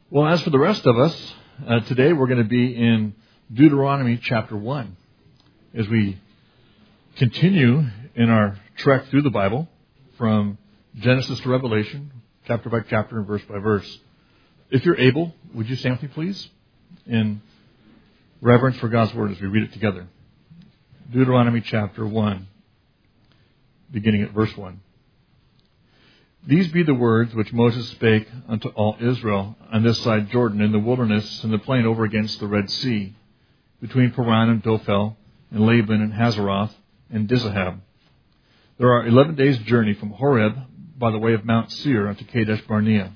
Well, as for the rest of us, today we're going to be in Deuteronomy chapter 1 as we continue in our trek through the Bible from Genesis to Revelation, chapter by chapter and verse by verse. If you're able, would you stand with me, please, in reverence for God's Word as we read it together. Deuteronomy chapter 1, beginning at verse 1. These be the words which Moses spake unto all Israel on this side Jordan, in the wilderness, in the plain over against the Red Sea, between Paran and Dophel, and Laban and Hazeroth, and Dizahab. There are 11 days' journey from Horeb by the way of Mount Seir unto Kadesh Barnea.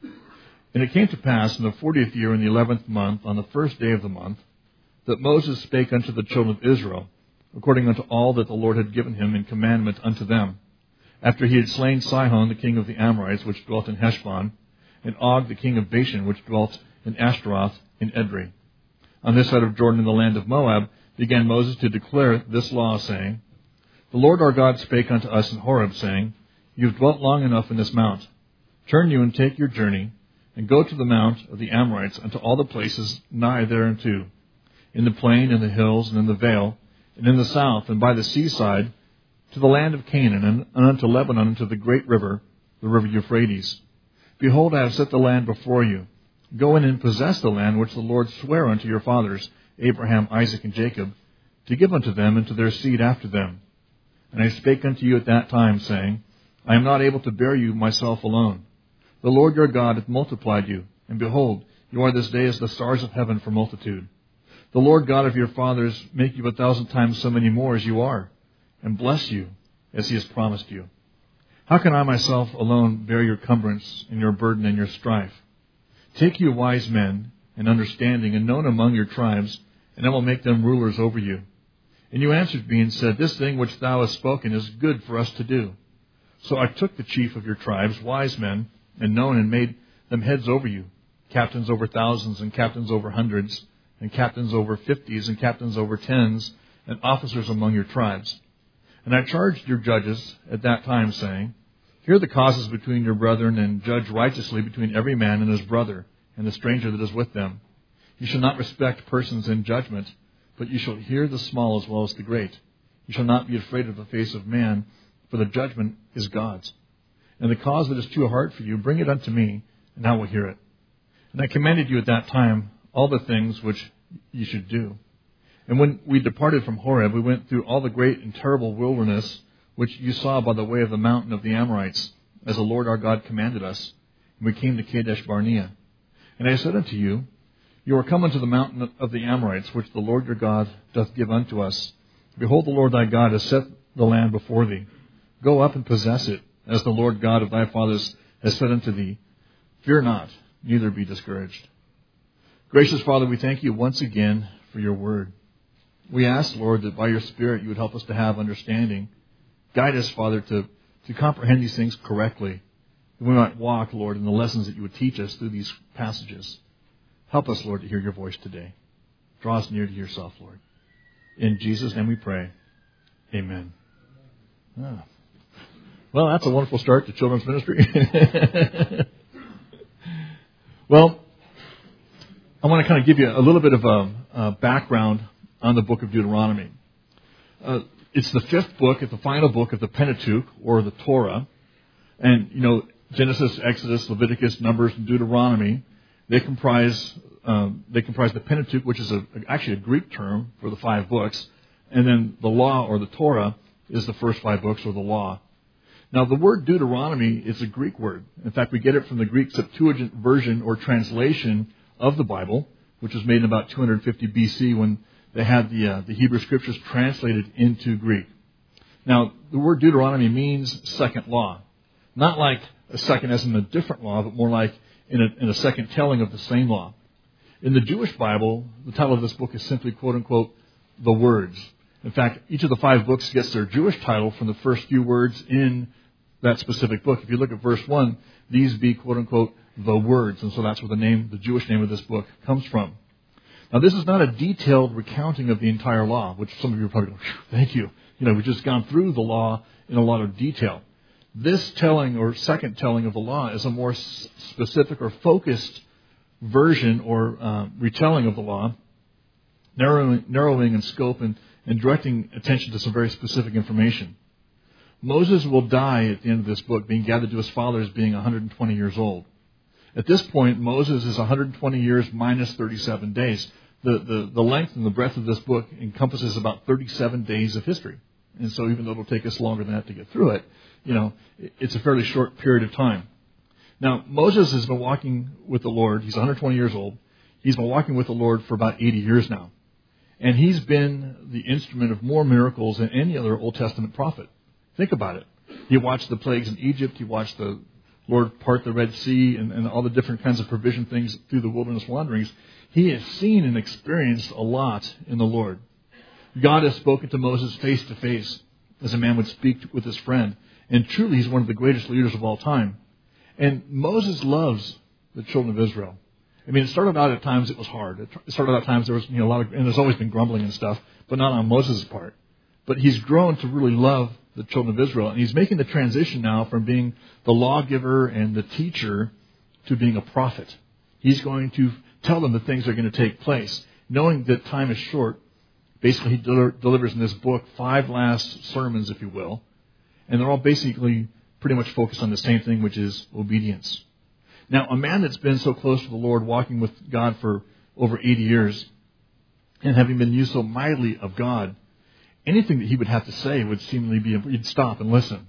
And it came to pass in the 40th year, in the 11th month, on the first day of the month, that Moses spake unto the children of Israel, according unto all that the Lord had given him in commandment unto them, after he had slain Sihon the king of the Amorites, which dwelt in Heshbon, and Og the king of Bashan, which dwelt in Ashtaroth in Edrei. On this side of Jordan, in the land of Moab, began Moses to declare this law, saying, The Lord our God spake unto us in Horeb, saying, You have dwelt long enough in this mount. Turn you and take your journey, and go to the mount of the Amorites, unto all the places nigh thereunto, in the plain, in the hills, and in the vale, and in the south, and by the seaside, to the land of Canaan, and unto Lebanon, unto the great river, the river Euphrates. Behold, I have set the land before you. Go in and possess the land which the Lord sware unto your fathers, Abraham, Isaac, and Jacob, to give unto them and to their seed after them. And I spake unto you at that time, saying, I am not able to bear you myself alone. The Lord your God hath multiplied you, and behold, you are this day as the stars of heaven for multitude. The Lord God of your fathers make you 1,000 times so many more as you are, and bless you as he has promised you. How can I myself alone bear your cumbrance and your burden and your strife? Take you wise men and understanding and known among your tribes, and I will make them rulers over you. And you answered me and said, This thing which thou hast spoken is good for us to do. So I took the chief of your tribes, wise men, and known, and made them heads over you, captains over thousands, and captains over hundreds, and captains over 50s, and captains over 10s, and officers among your tribes. And I charged your judges at that time, saying, Hear the causes between your brethren, and judge righteously between every man and his brother, and the stranger that is with them. You shall not respect persons in judgment, but you shall hear the small as well as the great. You shall not be afraid of the face of man, for the judgment is God's. And the cause that is too hard for you, bring it unto me, and I will hear it. And I commanded you at that time all the things which you should do. And when we departed from Horeb, we went through all the great and terrible wilderness which you saw by the way of the mountain of the Amorites, as the Lord our God commanded us. And we came to Kadesh Barnea. And I said unto you, You are come unto the mountain of the Amorites, which the Lord your God doth give unto us. Behold, the Lord thy God has set the land before thee. Go up and possess it, as the Lord God of thy fathers has said unto thee. Fear not, neither be discouraged. Gracious Father, we thank you once again for your word. We ask, Lord, that by your Spirit you would help us to have understanding. Guide us, Father, to comprehend these things correctly. And we might walk, Lord, in the lessons that you would teach us through these passages. Help us, Lord, to hear your voice today. Draw us near to yourself, Lord. In Jesus' name we pray. Amen. Ah. Well, that's a wonderful start to children's ministry. Well, I want to kind of give you a little bit of a background on the book of Deuteronomy. It's the fifth book, it's the final book of the Pentateuch, or the Torah. And, Genesis, Exodus, Leviticus, Numbers, and Deuteronomy, they comprise the Pentateuch, which is actually a Greek term for the 5 books. And then the law, or the Torah, is the first 5 books, or the law. Now, the word Deuteronomy is a Greek word. In fact, we get it from the Greek Septuagint version or translation of the Bible, which was made in about 250 BC when they had the Hebrew Scriptures translated into Greek. Now, the word Deuteronomy means second law. Not like a second as in a different law, but more like in a second telling of the same law. In the Jewish Bible, the title of this book is simply, quote-unquote, the words. In fact, each of the 5 books gets their Jewish title from the first few words in that specific book. If you look at verse 1, these be, quote-unquote, the words. And so that's where the Jewish name of this book comes from. Now, this is not a detailed recounting of the entire law, which some of you are probably going, thank you. We've just gone through the law in a lot of detail. This telling or second telling of the law is a more specific or focused version or retelling of the law, narrowing in scope and directing attention to some very specific information. Moses will die at the end of this book, being gathered to his fathers, being 120 years old. At this point, Moses is 120 years minus 37 days. The length and the breadth of this book encompasses about 37 days of history. And so even though it'll take us longer than that to get through it, it's a fairly short period of time. Now, Moses has been walking with the Lord. He's 120 years old. He's been walking with the Lord for about 80 years now. And he's been the instrument of more miracles than any other Old Testament prophet. Think about it. He watched the plagues in Egypt. He watched the Lord part the Red Sea and all the different kinds of provision things through the wilderness wanderings. He has seen and experienced a lot in the Lord. God has spoken to Moses face to face as a man would speak with his friend. And truly, he's one of the greatest leaders of all time. And Moses loves the children of Israel. I mean, it started out at times it was hard. It started out at times there was a lot of, and there's always been grumbling and stuff, but not on Moses' part. But he's grown to really love the children of Israel. And he's making the transition now from being the lawgiver and the teacher to being a prophet. He's going to tell them the things that are going to take place. Knowing that time is short, basically he delivers in this book 5 last sermons, if you will. And they're all basically pretty much focused on the same thing, which is obedience. Now, a man that's been so close to the Lord, walking with God for over 80 years, and having been used so mightily of God, anything that he would have to say would seemingly be, he'd stop and listen,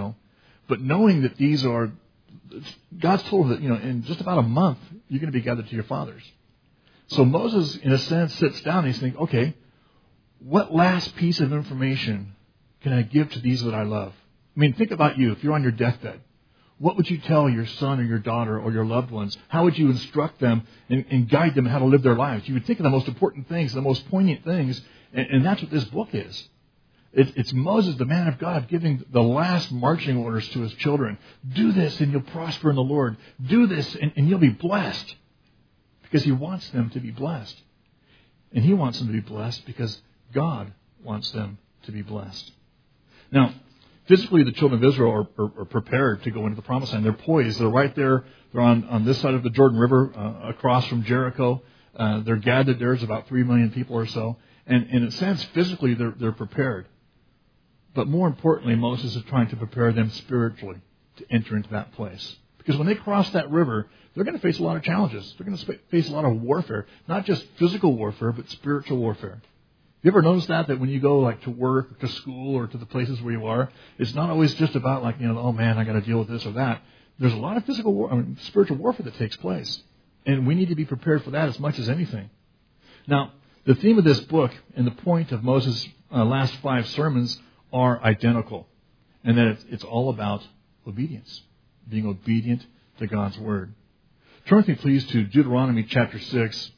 But knowing that these are, God's told that, in just about a month, you're going to be gathered to your fathers. So Moses, in a sense, sits down and he's thinking, okay, what last piece of information can I give to these that I love? I mean, think about you. If you're on your deathbed, what would you tell your son or your daughter or your loved ones? How would you instruct them and guide them in how to live their lives? You would think of the most important things, the most poignant things, and that's what this book is. It's Moses, the man of God, giving the last marching orders to his children. Do this and you'll prosper in the Lord. Do this and you'll be blessed. Because he wants them to be blessed. And he wants them to be blessed because God wants them to be blessed. Now, physically, the children of Israel are prepared to go into the Promised Land. They're poised. They're right there. They're on this side of the Jordan River, across from Jericho. They're gathered there. There's about 3 million people or so. And in a sense, physically, they're prepared. But more importantly, Moses is trying to prepare them spiritually to enter into that place. Because when they cross that river, they're going to face a lot of challenges. They're going to face a lot of warfare. Not just physical warfare, but spiritual warfare. You ever notice that when you go to work or to school or to the places where you are, it's not always just about oh man, I got to deal with this or that. There's a lot of spiritual warfare that takes place. And we need to be prepared for that as much as anything. Now, the theme of this book and the point of Moses' last 5 sermons are identical. And that it's all about obedience. Being obedient to God's Word. Turn with me, please, to Deuteronomy chapter 6,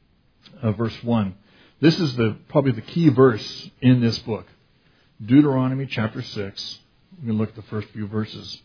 verse 1. This is probably the key verse in this book. Deuteronomy chapter 6. We're going to look at the first few verses.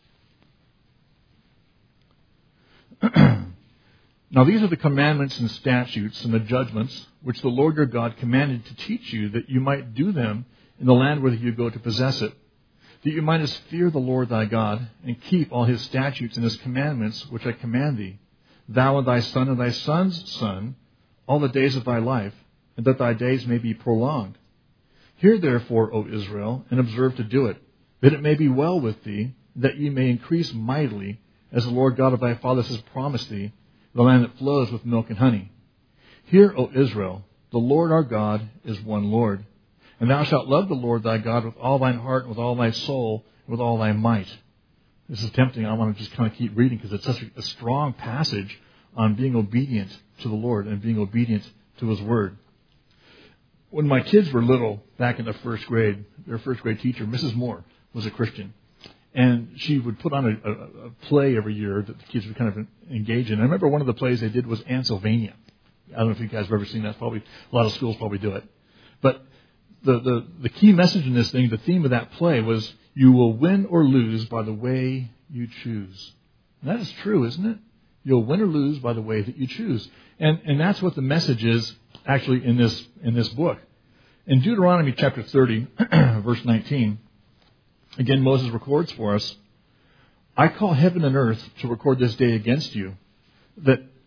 Now these are the commandments and statutes and the judgments which the Lord your God commanded to teach you, that you might do them in the land whither you go to possess it, that you mightest fear the Lord thy God, and keep all his statutes and his commandments which I command thee, thou and thy son and thy son's son, all the days of thy life, and that thy days may be prolonged. Hear therefore, O Israel, and observe to do it, that it may be well with thee, that ye may increase mightily, as the Lord God of thy fathers has promised thee, the land that flows with milk and honey. Hear, O Israel, the Lord our God is one Lord. And thou shalt love the Lord thy God with all thine heart, and with all thy soul, and with all thy might. This is tempting. I want to just kind of keep reading because it's such a strong passage on being obedient to the Lord and being obedient to his word. When my kids were little, back in the first grade, their first grade teacher, Mrs. Moore, was a Christian. And she would put on a play every year that the kids would kind of engage in. I remember one of the plays they did was Ansylvania. I don't know if you guys have ever seen that. Probably a lot of schools probably do it. But the key message in this thing, the theme of that play was, you will win or lose by the way you choose. And that is true, isn't it? You'll win or lose by the way that you choose. And that's what the message is actually in this book. In Deuteronomy chapter 30, verse 19, again Moses records for us, I call heaven and earth to record this day against you, that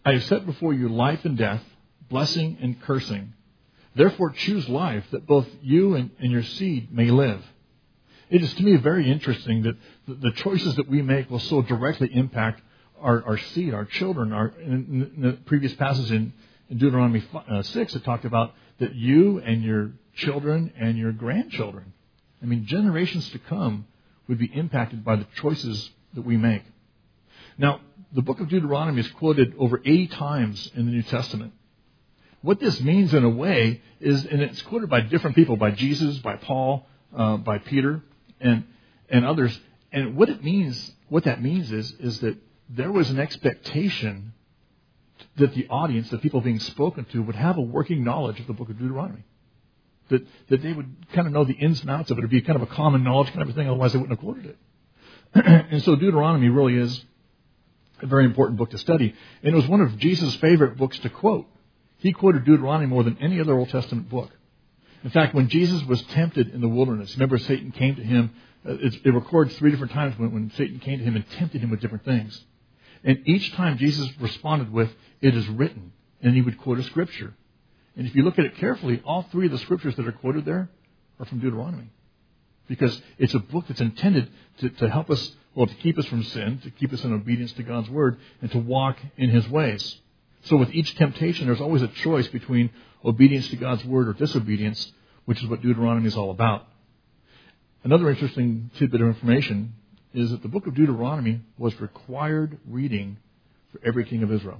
I have set before you life and death, blessing and cursing. Therefore choose life, that both you and your seed may live. It is to me very interesting that the choices that we make will so directly impact our seed, our children. In the previous passage in Deuteronomy 6, it talked about that you and your children and your grandchildren, I mean, generations to come would be impacted by the choices that we make. Now, the book of Deuteronomy is quoted over 80 times in the New Testament. What this means in a way is, and it's quoted by different people, by Jesus, by Paul, by Peter, and others. And what that means is that there was an expectation that the audience, the people being spoken to, would have a working knowledge of the book of Deuteronomy. That they would kind of know the ins and outs of it. It would be kind of a common knowledge kind of a thing, otherwise they wouldn't have quoted it. And so Deuteronomy really is a very important book to study. And it was one of Jesus' favorite books to quote. He quoted Deuteronomy more than any other Old Testament book. In fact, when Jesus was tempted in the wilderness, remember Satan came to him. It records 3 different times when Satan came to him and tempted him with different things. And each time Jesus responded with, "It is written," and he would quote a scripture. And if you look at it carefully, all 3 of the scriptures that are quoted there are from Deuteronomy. Because it's a book that's intended to help us, well, to keep us from sin, to keep us in obedience to God's word, and to walk in his ways. So with each temptation, there's always a choice between obedience to God's word or disobedience, which is what Deuteronomy is all about. Another interesting tidbit of information is that the book of Deuteronomy was required reading for every king of Israel.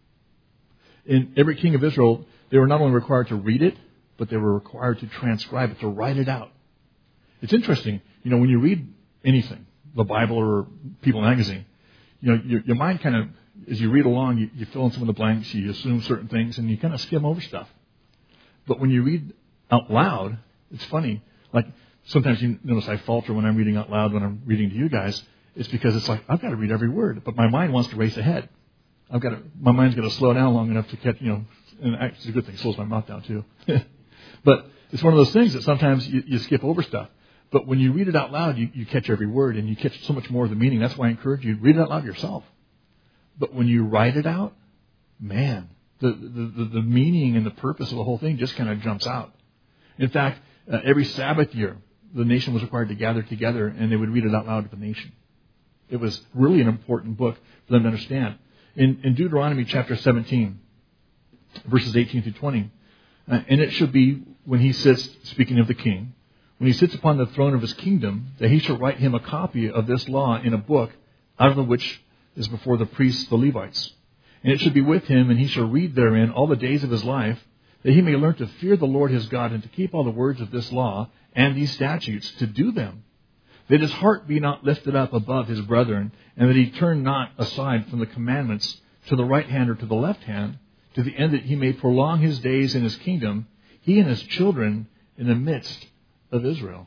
In every king of Israel, they were not only required to read it, but they were required to transcribe it, to write it out. It's interesting, when you read anything, the Bible or People magazine, your mind kind of, as you read along, you fill in some of the blanks, you assume certain things, and you kind of skim over stuff. But when you read out loud, it's funny. Like, sometimes you notice I falter when I'm reading out loud when I'm reading to you guys. It's because it's like, I've got to read every word, but my mind wants to race ahead. My mind's got to slow down long enough to catch, and it's a good thing, it slows my mouth down too. But it's one of those things that sometimes you skip over stuff. But when you read it out loud, you catch every word and you catch so much more of the meaning. That's why I encourage you, read it out loud yourself. But when you write it out, man, the meaning and the purpose of the whole thing just kind of jumps out. In fact, every Sabbath year, the nation was required to gather together and they would read it out loud to the nation. It was really an important book for them to understand. In Deuteronomy chapter 17, verses 18 through 20, and it shall be when he sits, speaking of the king, when he sits upon the throne of his kingdom, that he shall write him a copy of this law in a book, out of which is before the priests, the Levites. And it shall be with him, and he shall read therein all the days of his life, that he may learn to fear the Lord his God, and to keep all the words of this law and these statutes, to do them, that his heart be not lifted up above his brethren, and that he turn not aside from the commandments to the right hand or to the left hand, to the end that he may prolong his days in his kingdom, he and his children in the midst of Israel.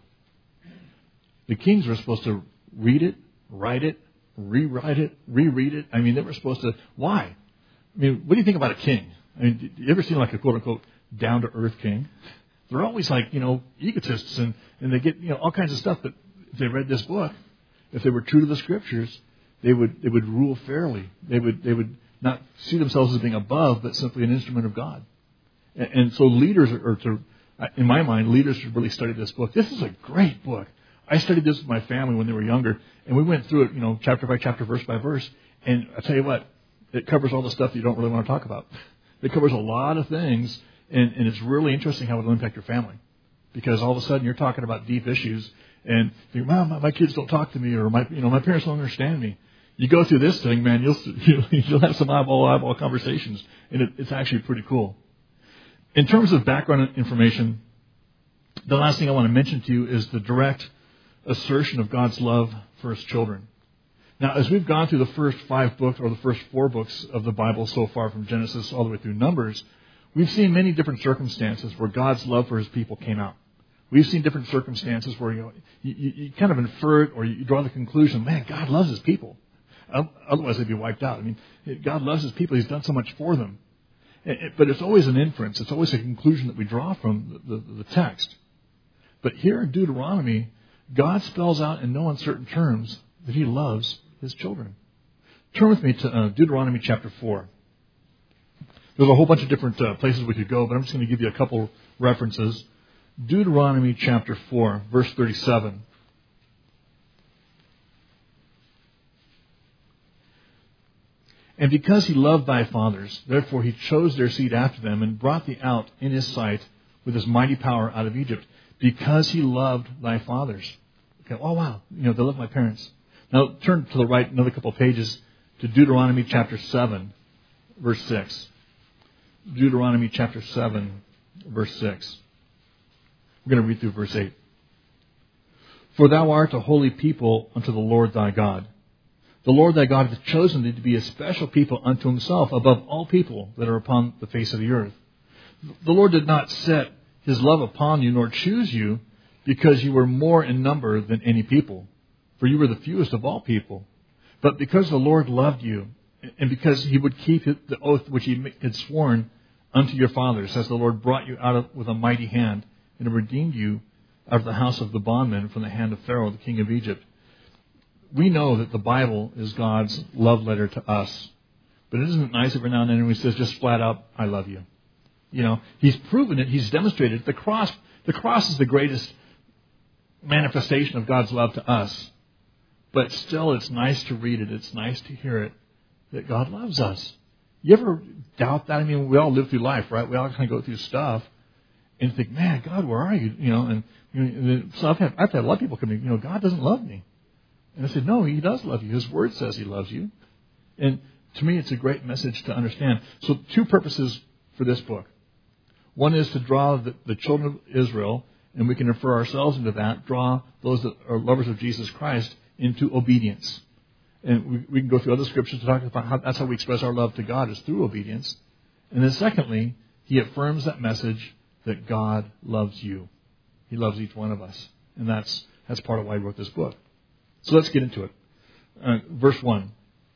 The kings were supposed to read it, write it, rewrite it, reread it. I mean, they were supposed to. Why? I mean, what do you think about a king? I mean, you ever seen like a quote-unquote down-to-earth king? They're always like, egotists, and they get, all kinds of stuff. But if they read this book, if they were true to the scriptures, they would rule fairly. They would not see themselves as being above, but simply an instrument of God. And so leaders in my mind, leaders should really study this book. This is a great book. I studied this with my family when they were younger, and we went through it, chapter by chapter, verse by verse. And I tell you what, it covers all the stuff that you don't really want to talk about. It covers a lot of things, and it's really interesting how it will impact your family. Because all of a sudden you're talking about deep issues, and you think, "Mom, my kids don't talk to me," or my parents don't understand me. You go through this thing, man, you'll have some eyeball conversations, and it's actually pretty cool. In terms of background information, the last thing I want to mention to you is the direct assertion of God's love for his children. Now, as we've gone through the first 5 books, or the first 4 books of the Bible so far, from Genesis all the way through Numbers, we've seen many different circumstances where God's love for his people came out. We've seen different circumstances where you kind of infer it, or you draw the conclusion, man, God loves his people. Otherwise, they'd be wiped out. I mean, God loves his people. He's done so much for them. But it's always an inference. It's always a conclusion that we draw from the text. But here in Deuteronomy, God spells out in no uncertain terms that he loves his children. Turn with me to Deuteronomy chapter 4. There's a whole bunch of different places we could go, but I'm just going to give you a couple references. Deuteronomy chapter 4, verse 37. And because he loved thy fathers, therefore he chose their seed after them and brought thee out in his sight with his mighty power out of Egypt, because he loved thy fathers. Okay, oh wow, they love my parents. Now turn to the right another couple of pages to Deuteronomy chapter 7, verse 6. Deuteronomy chapter 7, verse 6. We're going to read through verse 8. For thou art a holy people unto the Lord thy God. The Lord thy God hath chosen thee to be a special people unto himself above all people that are upon the face of the earth. The Lord did not set his love upon you, nor choose you, because you were more in number than any people, for you were the fewest of all people. But because the Lord loved you, and because he would keep the oath which he had sworn unto your fathers, as the Lord brought you out with a mighty hand, and redeemed you out of the house of the bondmen from the hand of Pharaoh, the king of Egypt. We know that the Bible is God's love letter to us. But isn't it nice every now and then when he says just flat out, I love you? He's proven it. He's demonstrated it. The cross is the greatest manifestation of God's love to us. But still, it's nice to read it. It's nice to hear it, that God loves us. You ever doubt that? I mean, we all live through life, right? We all kind of go through stuff and think, man, God, where are you? So I've had a lot of people come to me, God doesn't love me. And I said, no, he does love you. His word says he loves you. And to me, it's a great message to understand. So 2 purposes for this book. One is to draw the children of Israel, and we can refer ourselves into that, draw those that are lovers of Jesus Christ into obedience. And we can go through other scriptures to talk about how that's how we express our love to God, is through obedience. And then secondly, he affirms that message that God loves you. He loves each one of us. And that's part of why he wrote this book. So let's get into it. Verse 1.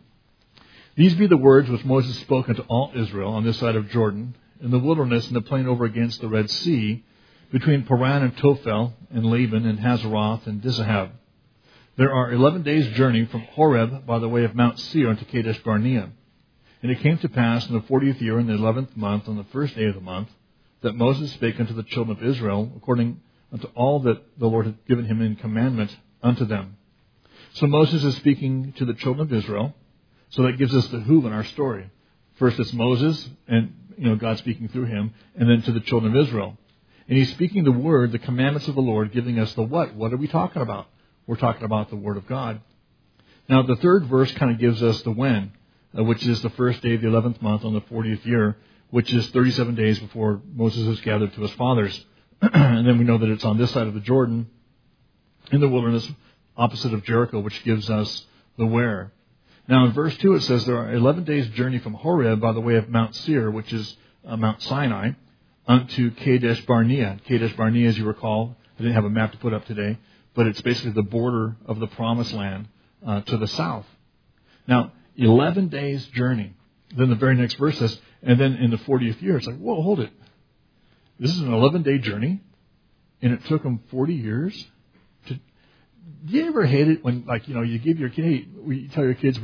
These be the words which Moses spoke unto all Israel on this side of Jordan, in the wilderness, in the plain over against the Red Sea, between Paran and Tophel, and Laban, and Hazeroth, and Dizahab. There are 11 days' journey from Horeb by the way of Mount Seir unto Kadesh Barnea. And it came to pass in the 40th year, in the 11th month, on the first day of the month, that Moses spake unto the children of Israel, according unto all that the Lord had given him in commandment unto them. So Moses is speaking to the children of Israel. So that gives us the who in our story. First it's Moses, and God speaking through him, and then to the children of Israel. And he's speaking the word, the commandments of the Lord, giving us the what. What are we talking about? We're talking about the word of God. Now the third verse kind of gives us the when, which is the first day of the 11th month on the 40th year, which is 37 days before Moses is gathered to his fathers. And then we know that it's on this side of the Jordan, in the wilderness, opposite of Jericho, which gives us the where. Now in verse 2 it says there are 11 days' journey from Horeb by the way of Mount Seir, which is Mount Sinai, unto Kadesh Barnea. Kadesh Barnea, as you recall, I didn't have a map to put up today, but it's basically the border of the Promised Land to the south. Now, 11 days' journey. Then the very next verse says, and then in the 40th year, it's like, whoa, hold it. This is an 11-day journey, and it took them 40 years to... Do you ever hate it when, you give your kid, hey, you tell your kids,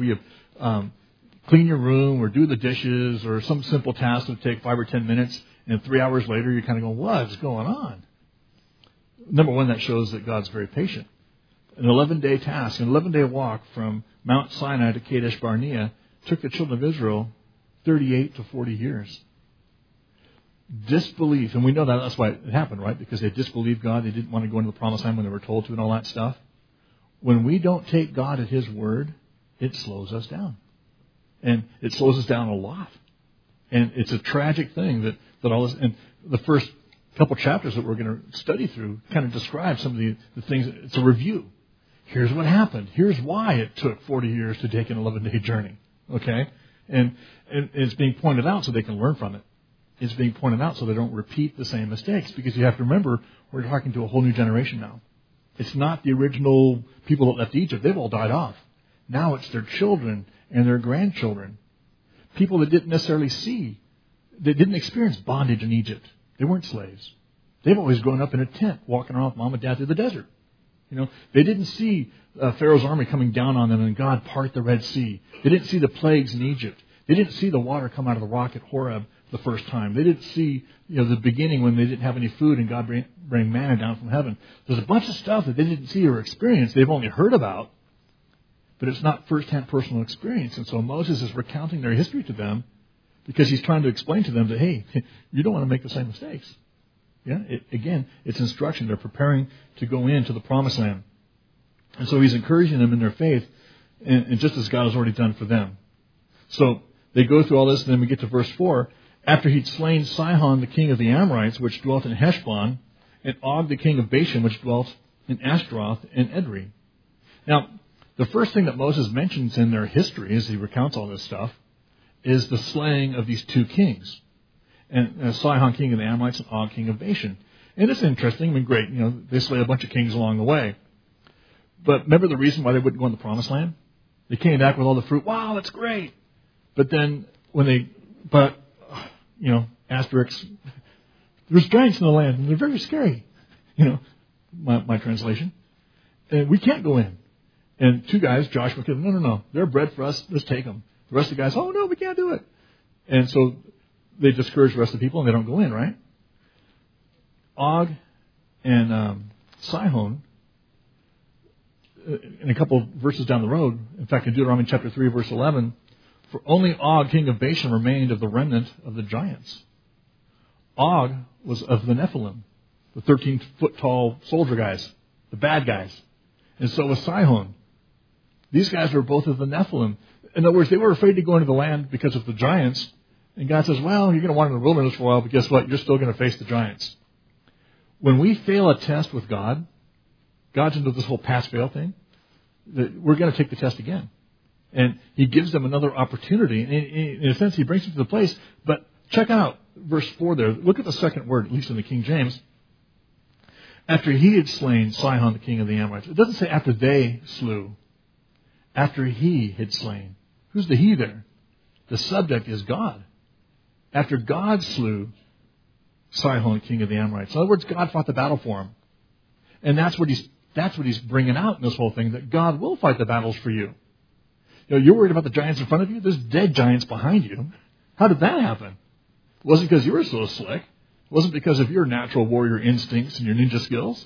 clean your room or do the dishes or some simple task that would take 5 or 10 minutes, and 3 hours later you're kind of going, what's going on? Number one, that shows that God's very patient. An 11-day task, an 11-day walk from Mount Sinai to Kadesh Barnea took the children of Israel 38 to 40 years. Disbelief, and we know that's why it happened, right? Because they disbelieved God. They didn't want to go into the promised land when they were told to and all that stuff. When we don't take God at His word, it slows us down. And it slows us down a lot. And it's a tragic thing that all this, and the first couple chapters that we're going to study through kind of describe some of the things. It's a review. Here's what happened. Here's why it took 40 years to take an 11-day journey. Okay? And it's being pointed out so they can learn from it. It's being pointed out so they don't repeat the same mistakes. Because you have to remember, we're talking to a whole new generation now. It's not the original people that left Egypt. They've all died off. Now it's their children and their grandchildren. People that didn't necessarily see, that didn't experience bondage in Egypt. They weren't slaves. They've always grown up in a tent, walking around with mom and dad through the desert. They didn't see Pharaoh's army coming down on them and God part the Red Sea. They didn't see the plagues in Egypt. They didn't see the water come out of the rock at Horeb the first time. They didn't see, the beginning when they didn't have any food and God bring manna down from heaven. There's a bunch of stuff that they didn't see or experience. They've only heard about, but it's not first-hand personal experience. And so Moses is recounting their history to them because he's trying to explain to them that, hey, you don't want to make the same mistakes. Yeah, it's instruction. They're preparing to go into the promised land. And so he's encouraging them in their faith, and just as God has already done for them. So they go through all this, and then we get to verse 4. After he'd slain Sihon, the king of the Amorites, which dwelt in Heshbon, and Og, the king of Bashan, which dwelt in Ashtaroth and Edrei. Now, the first thing that Moses mentions in their history, as he recounts all this stuff, is the slaying of these two kings. And Sihon, king of the Amorites, and Og, king of Bashan. And it's interesting. I mean, great. They slay a bunch of kings along the way. But remember the reason why they wouldn't go in the promised land? They came back with all the fruit. Wow, that's great. But then asterisk, there's giants in the land, and they're very scary. My translation. And we can't go in. And two guys, Joshua, no, they're bread for us. Let's take them. The rest of the guys, oh, no, we can't do it. And so they discourage the rest of the people, and they don't go in, right? Og and Sihon, in a couple of verses down the road, in fact, in Deuteronomy chapter 3, verse 11, for only Og, king of Bashan, remained of the remnant of the giants. Og was of the Nephilim, the 13-foot-tall soldier guys, the bad guys. And so was Sihon. These guys were both of the Nephilim. In other words, they were afraid to go into the land because of the giants. And God says, well, you're going to wander in the wilderness for a while, but guess what? You're still going to face the giants. When we fail a test with God, God's into this whole pass-fail thing, we're going to take the test again. And he gives them another opportunity. In a sense, he brings them to the place. But check out verse 4 there. Look at the second word, at least in the King James. After he had slain Sihon, the king of the Amorites. It doesn't say after they slew. After he had slain. Who's the he there? The subject is God. After God slew Sihon, king of the Amorites. In other words, God fought the battle for him. And that's what he's bringing out in this whole thing, that God will fight the battles for you. You're worried about the giants in front of you? There's dead giants behind you. How did that happen? It wasn't because you were so slick. It wasn't because of your natural warrior instincts and your ninja skills.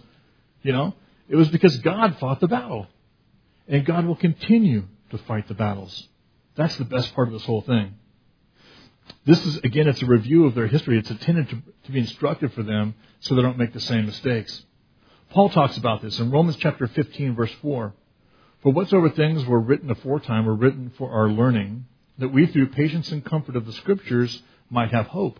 It was because God fought the battle. And God will continue to fight the battles. That's the best part of this whole thing. This is, again, it's a review of their history. It's intended to be instructive for them so they don't make the same mistakes. Paul talks about this in Romans chapter 15, verse 4. For whatsoever things were written aforetime were written for our learning, that we through patience and comfort of the Scriptures might have hope.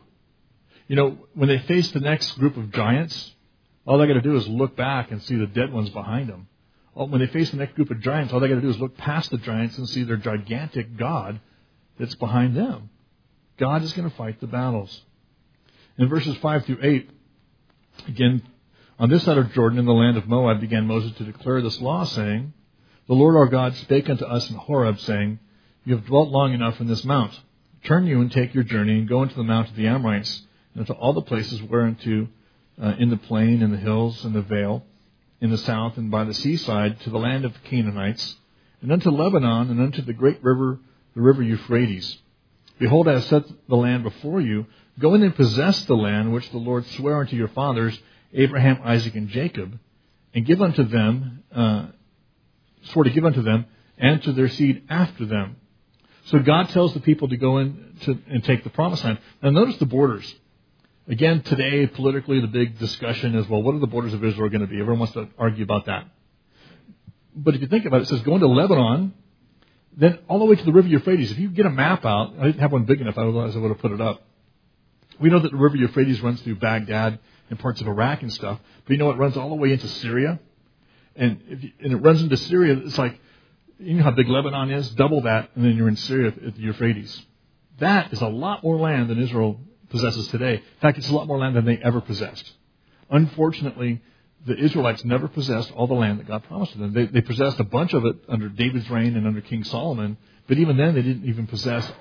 When they face the next group of giants, all they got to do is look back and see the dead ones behind them. When they face the next group of giants, all they got to do is look past the giants and see their gigantic God that's behind them. God is going to fight the battles. In verses 5 through 8, again, on this side of Jordan, in the land of Moab, began Moses to declare this law, saying, The Lord our God spake unto us in Horeb, saying, You have dwelt long enough in this mount. Turn you and take your journey, and go into the mount of the Amorites, and into all the places whereunto in the plain, in the hills, in the vale, in the south, and by the seaside, to the land of the Canaanites, and unto Lebanon, and unto the great river, the river Euphrates. Behold, I have set the land before you. Go in and possess the land which the Lord sware unto your fathers, Abraham, Isaac, and Jacob, and give unto them, swore to give unto them, and to their seed after them. So God tells the people to go in and take the promised land. Now notice the borders. Again, today, politically, the big discussion is, well, what are the borders of Israel going to be? Everyone wants to argue about that. But if you think about it, it says go into Lebanon, then all the way to the river Euphrates. If you get a map out, I didn't have one big enough, otherwise I would have put it up. We know that the river Euphrates runs through Baghdad and parts of Iraq and stuff. But it runs all the way into Syria. And it runs into Syria, it's like, you know how big Lebanon is? Double that, and then you're in Syria at the Euphrates. That is a lot more land than Israel possesses today. In fact, it's a lot more land than they ever possessed. Unfortunately, the Israelites never possessed all the land that God promised to them. They possessed a bunch of it under David's reign and under King Solomon, but even then they didn't even possess,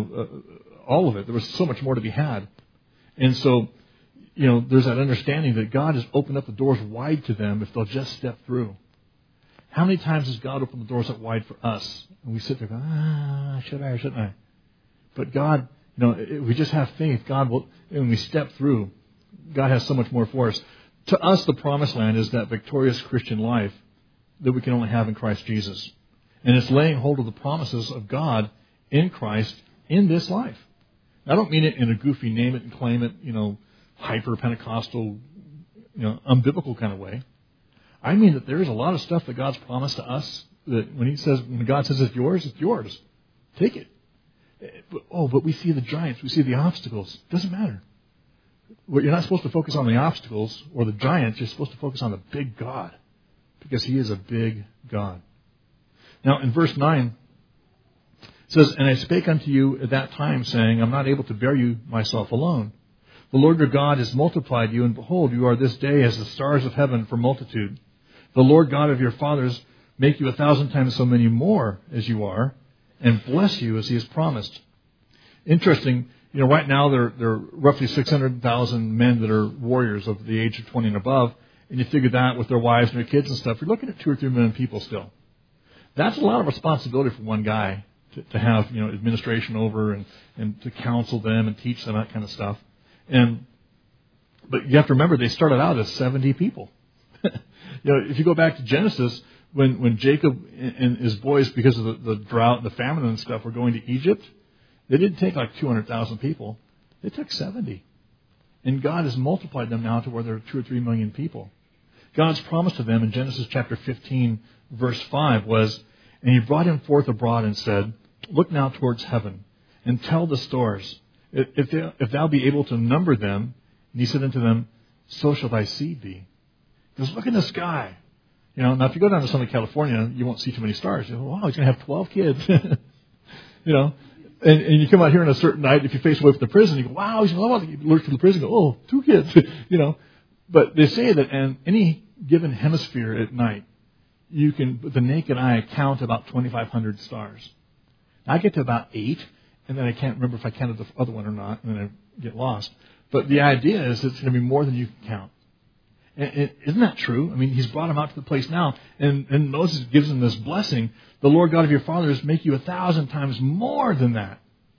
all of it. There was so much more to be had. And so, there's that understanding that God has opened up the doors wide to them if they'll just step through. How many times has God opened the doors up wide for us? And we sit there going, should I or shouldn't I? But God, if we just have faith, God will, when we step through, God has so much more for us. To us, the promised land is that victorious Christian life that we can only have in Christ Jesus. And it's laying hold of the promises of God in Christ in this life. I don't mean it in a goofy name it and claim it, hyper-Pentecostal, unbiblical kind of way. I mean that there is a lot of stuff that God's promised to us that when God says it's yours, take it. But we see the giants, we see the obstacles. It doesn't matter. You're not supposed to focus on the obstacles or the giants. You're supposed to focus on the big God, because He is a big God. Now, in verse 9, it says, "And I spake unto you at that time, saying, I'm not able to bear you myself alone. The Lord your God has multiplied you, and behold, you are this day as the stars of heaven for multitude. The Lord God of your fathers make you 1,000 times so many more as you are, and bless you as He has promised." Interesting, right now there are roughly 600,000 men that are warriors of the age of 20 and above, and you figure that with their wives and their kids and stuff, you're looking at 2 or 3 million people still. That's a lot of responsibility for one guy to have, administration over and to counsel them and teach them, that kind of stuff. But you have to remember, they started out as 70 people. If you go back to Genesis, when Jacob and his boys, because of the drought and the famine and stuff, were going to Egypt, they didn't take like 200,000 people. They took 70. And God has multiplied them now to where there are 2 or 3 million people. God's promise to them in Genesis chapter 15, verse 5 was, "And He brought him forth abroad and said, Look now towards heaven, and tell the stars, if thou be able to number them. And He said unto them, So shall thy seed be." He goes, "Look in the sky." Now if you go down to Southern California, you won't see too many stars. You go, "Wow, he's going to have 12 kids." And you come out here on a certain night, if you face away from the prison, you go, "Wow, he's going to alert to the prison." Go, "Oh, 2 kids." But they say that in any given hemisphere at night, you can, with the naked eye, count about 2,500 stars. I get to about 8, and then I can't remember if I counted the other one or not, and then I get lost. But the idea is it's going to be more than you can count. And isn't that true? I mean, He's brought them out to the place now, and Moses gives them this blessing. "The Lord God of your fathers make you 1,000 times more than that."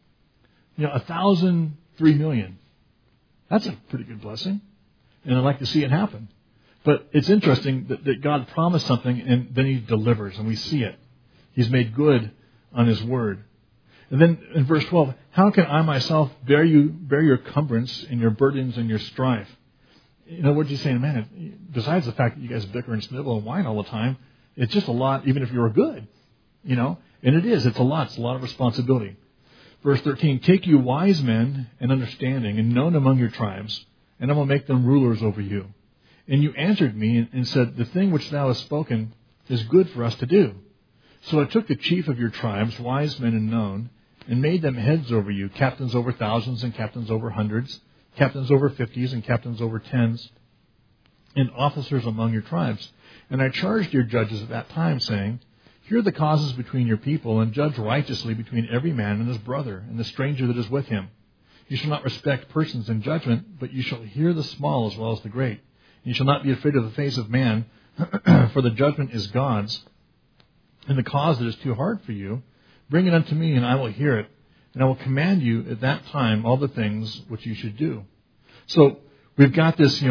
1,000, 3 million. That's a pretty good blessing. And I'd like to see it happen. But it's interesting that God promised something, and then He delivers, and we see it. He's made good on His word. And then in verse 12, "How can I myself bear your cumbrance and your burdens and your strife?" What He's saying, man, besides the fact that you guys bicker and snivel and whine all the time, it's just a lot, even if you were good. And it is. It's a lot. It's a lot of responsibility. Verse 13, "Take you wise men and understanding and known among your tribes, and I will make them rulers over you. And you answered me and said, The thing which thou hast spoken is good for us to do. So I took the chief of your tribes, wise men and known, and made them heads over you, captains over thousands and captains over hundreds, captains over 50s and captains over 10s, and officers among your tribes. And I charged your judges at that time, saying, Hear the causes between your people, and judge righteously between every man and his brother, and the stranger that is with him. You shall not respect persons in judgment, but you shall hear the small as well as the great. And you shall not be afraid of the face of man, for the judgment is God's. And the cause that is too hard for you, bring it unto me, and I will hear it. And I will command you at that time all the things which you should do. So we've got this,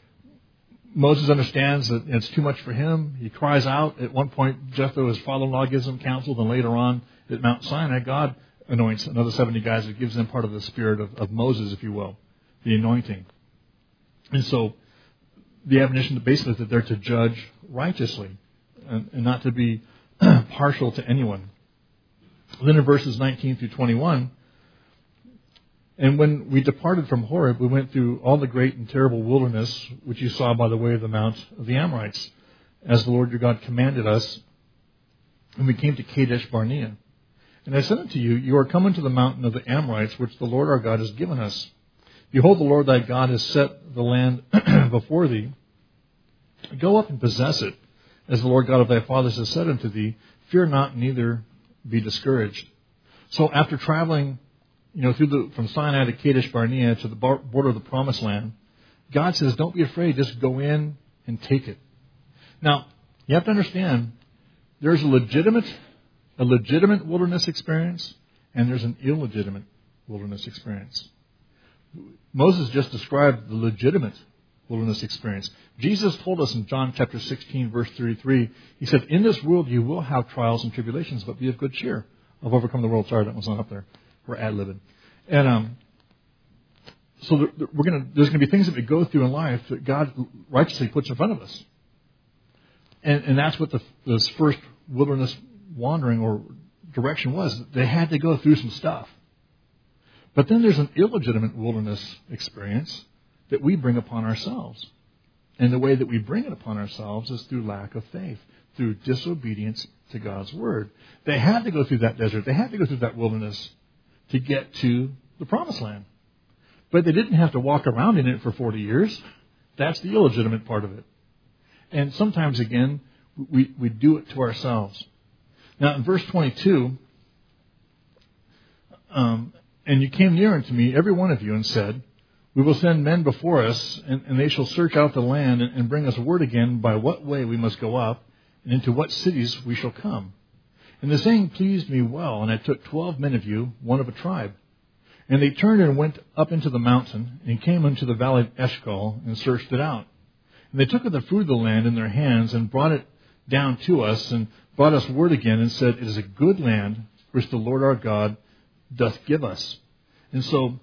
Moses understands that it's too much for him. He cries out. At one point, Jethro, his father-in-law, gives him counsel. Then later on, at Mount Sinai, God anoints another 70 guys that gives them part of the spirit of Moses, if you will, the anointing. And so the admonition basically is that they're to judge righteously and not to be partial to anyone. Then in verses 19 through 21, and when we departed from Horeb, we went through all the great and terrible wilderness, which you saw by the way of the mount of the Amorites, as the Lord your God commanded us. And we came to Kadesh Barnea. And I said unto you, You are come unto the mountain of the Amorites, which the Lord our God has given us. Behold, the Lord thy God has set the land before thee. Go up and possess it, as the Lord God of thy fathers has said unto thee. Fear not, neither be discouraged. So after traveling, from Sinai to Kadesh Barnea to the border of the Promised Land, God says, don't be afraid, just go in and take it. Now, you have to understand, there's a legitimate wilderness experience, and there's an illegitimate wilderness experience. Moses just described the legitimate wilderness experience. Jesus told us in John chapter 16, verse 33, he said, in this world you will have trials and tribulations, but be of good cheer. I've overcome the world. Sorry, that was not up there. We're ad-libbing. And so there's going to be things that we go through in life that God righteously puts in front of us. And that's what this first wilderness wandering or direction was. They had to go through some stuff. But then there's an illegitimate wilderness experience that we bring upon ourselves. And the way that we bring it upon ourselves is through lack of faith, through disobedience to God's word. They had to go through that desert. They had to go through that wilderness to get to the promised land. But they didn't have to walk around in it for 40 years. That's the illegitimate part of it. And sometimes, again, we do it to ourselves. Now, in verse 22, and you came near unto me, every one of you, and said, we will send men before us, and they shall search out the land and bring us word again by what way we must go up, and into what cities we shall come. And the saying pleased me well, and I took 12 men of you, one of a tribe. And they turned and went up into the mountain, and came unto the valley of Eshcol, and searched it out. And they took of the fruit of the land in their hands, and brought it down to us, and brought us word again, and said, it is a good land, which the Lord our God doth give us. And so,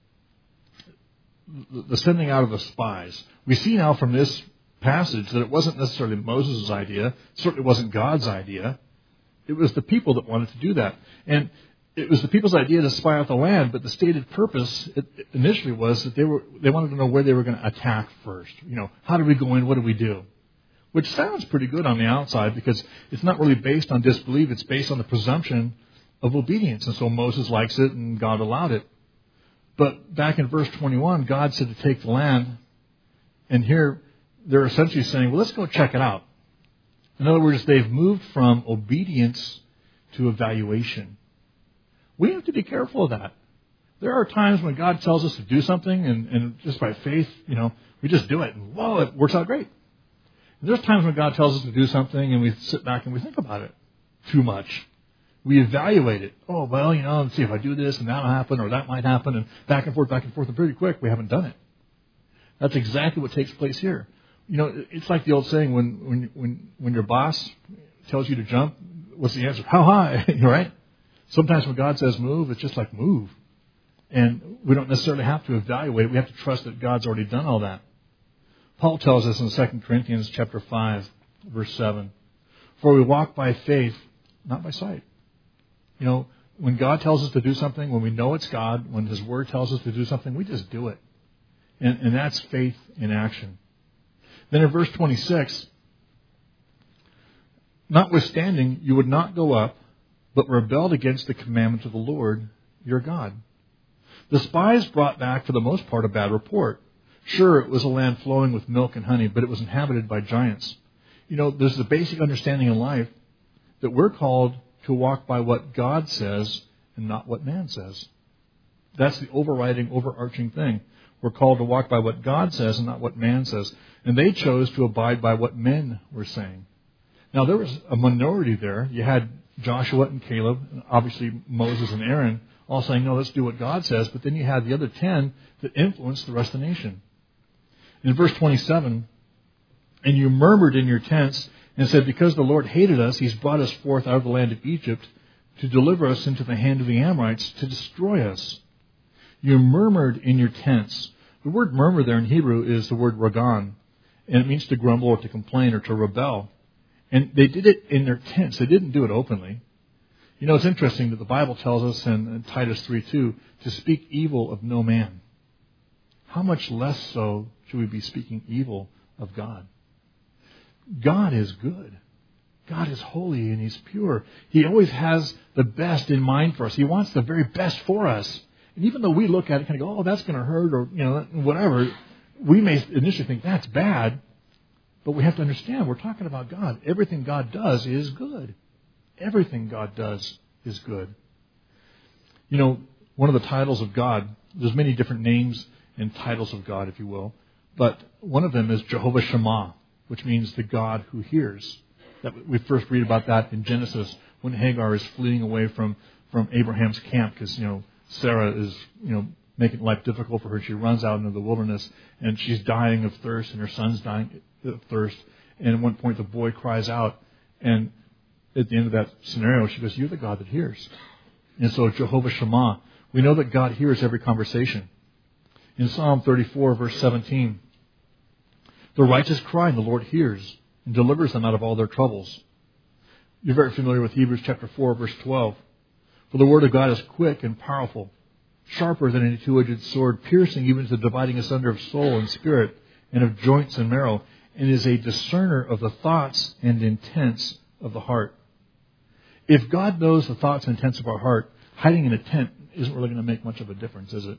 the sending out of the spies. We see now from this passage that it wasn't necessarily Moses' idea. It certainly wasn't God's idea. It was the people that wanted to do that. And it was the people's idea to spy out the land, but the stated purpose initially was that they wanted to know where they were going to attack first. How do we go in? What do we do? Which sounds pretty good on the outside because it's not really based on disbelief. It's based on the presumption of obedience. And so Moses likes it and God allowed it. But back in verse 21, God said to take the land. And here they're essentially saying, well, let's go check it out. In other words, they've moved from obedience to evaluation. We have to be careful of that. There are times when God tells us to do something and just by faith, we just do it. And whoa, it works out great. And there's times when God tells us to do something and we sit back and we think about it too much. We evaluate it. Oh, well, let's see if I do this and that'll happen or that might happen and back and forth, and pretty quick, we haven't done it. That's exactly what takes place here. It's like the old saying, when your boss tells you to jump, what's the answer? How high? Right? Sometimes when God says move, it's just like move. And we don't necessarily have to evaluate it. We have to trust that God's already done all that. Paul tells us in 2 Corinthians chapter 5, verse 7, for we walk by faith, not by sight. When God tells us to do something, when we know it's God, when His Word tells us to do something, we just do it. And that's faith in action. Then in verse 26, notwithstanding, you would not go up, but rebelled against the commandment of the Lord your God. The spies brought back, for the most part, a bad report. Sure, it was a land flowing with milk and honey, but it was inhabited by giants. There's the basic understanding in life that we're called to walk by what God says and not what man says. That's the overarching thing. We're called to walk by what God says and not what man says. And they chose to abide by what men were saying. Now, there was a minority there. You had Joshua and Caleb, and obviously Moses and Aaron, all saying, no, let's do what God says. But then you had the other 10 that influenced the rest of the nation. In verse 27, and you murmured in your tents and said, because the Lord hated us, He's brought us forth out of the land of Egypt to deliver us into the hand of the Amorites to destroy us. You murmured in your tents. The word murmur there in Hebrew is the word ragan, and it means to grumble or to complain or to rebel. And they did it in their tents. They didn't do it openly. It's interesting that the Bible tells us in Titus 3:2 to speak evil of no man. How much less so should we be speaking evil of God? God is good. God is holy and He's pure. He always has the best in mind for us. He wants the very best for us. And even though we look at it and go, oh, that's going to hurt or, whatever, we may initially think that's bad. But we have to understand, we're talking about God. Everything God does is good. Everything God does is good. One of the titles of God, there's many different names and titles of God, if you will. But one of them is Jehovah Shammah, which means the God who hears. We first read about that in Genesis when Hagar is fleeing away from Abraham's camp because, Sarah is, making life difficult for her. She runs out into the wilderness, and she's dying of thirst, and her son's dying of thirst. And at one point, the boy cries out, and at the end of that scenario, she goes, "You're the God that hears." And so Jehovah Shammah, we know that God hears every conversation. In Psalm 34, verse 17, "The righteous cry, and the Lord hears, and delivers them out of all their troubles." You're very familiar with Hebrews chapter 4, verse 12. "For the word of God is quick and powerful, sharper than any two-edged sword, piercing even to the dividing asunder of soul and spirit, and of joints and marrow, and is a discerner of the thoughts and intents of the heart." If God knows the thoughts and intents of our heart, hiding in a tent isn't really going to make much of a difference, is it?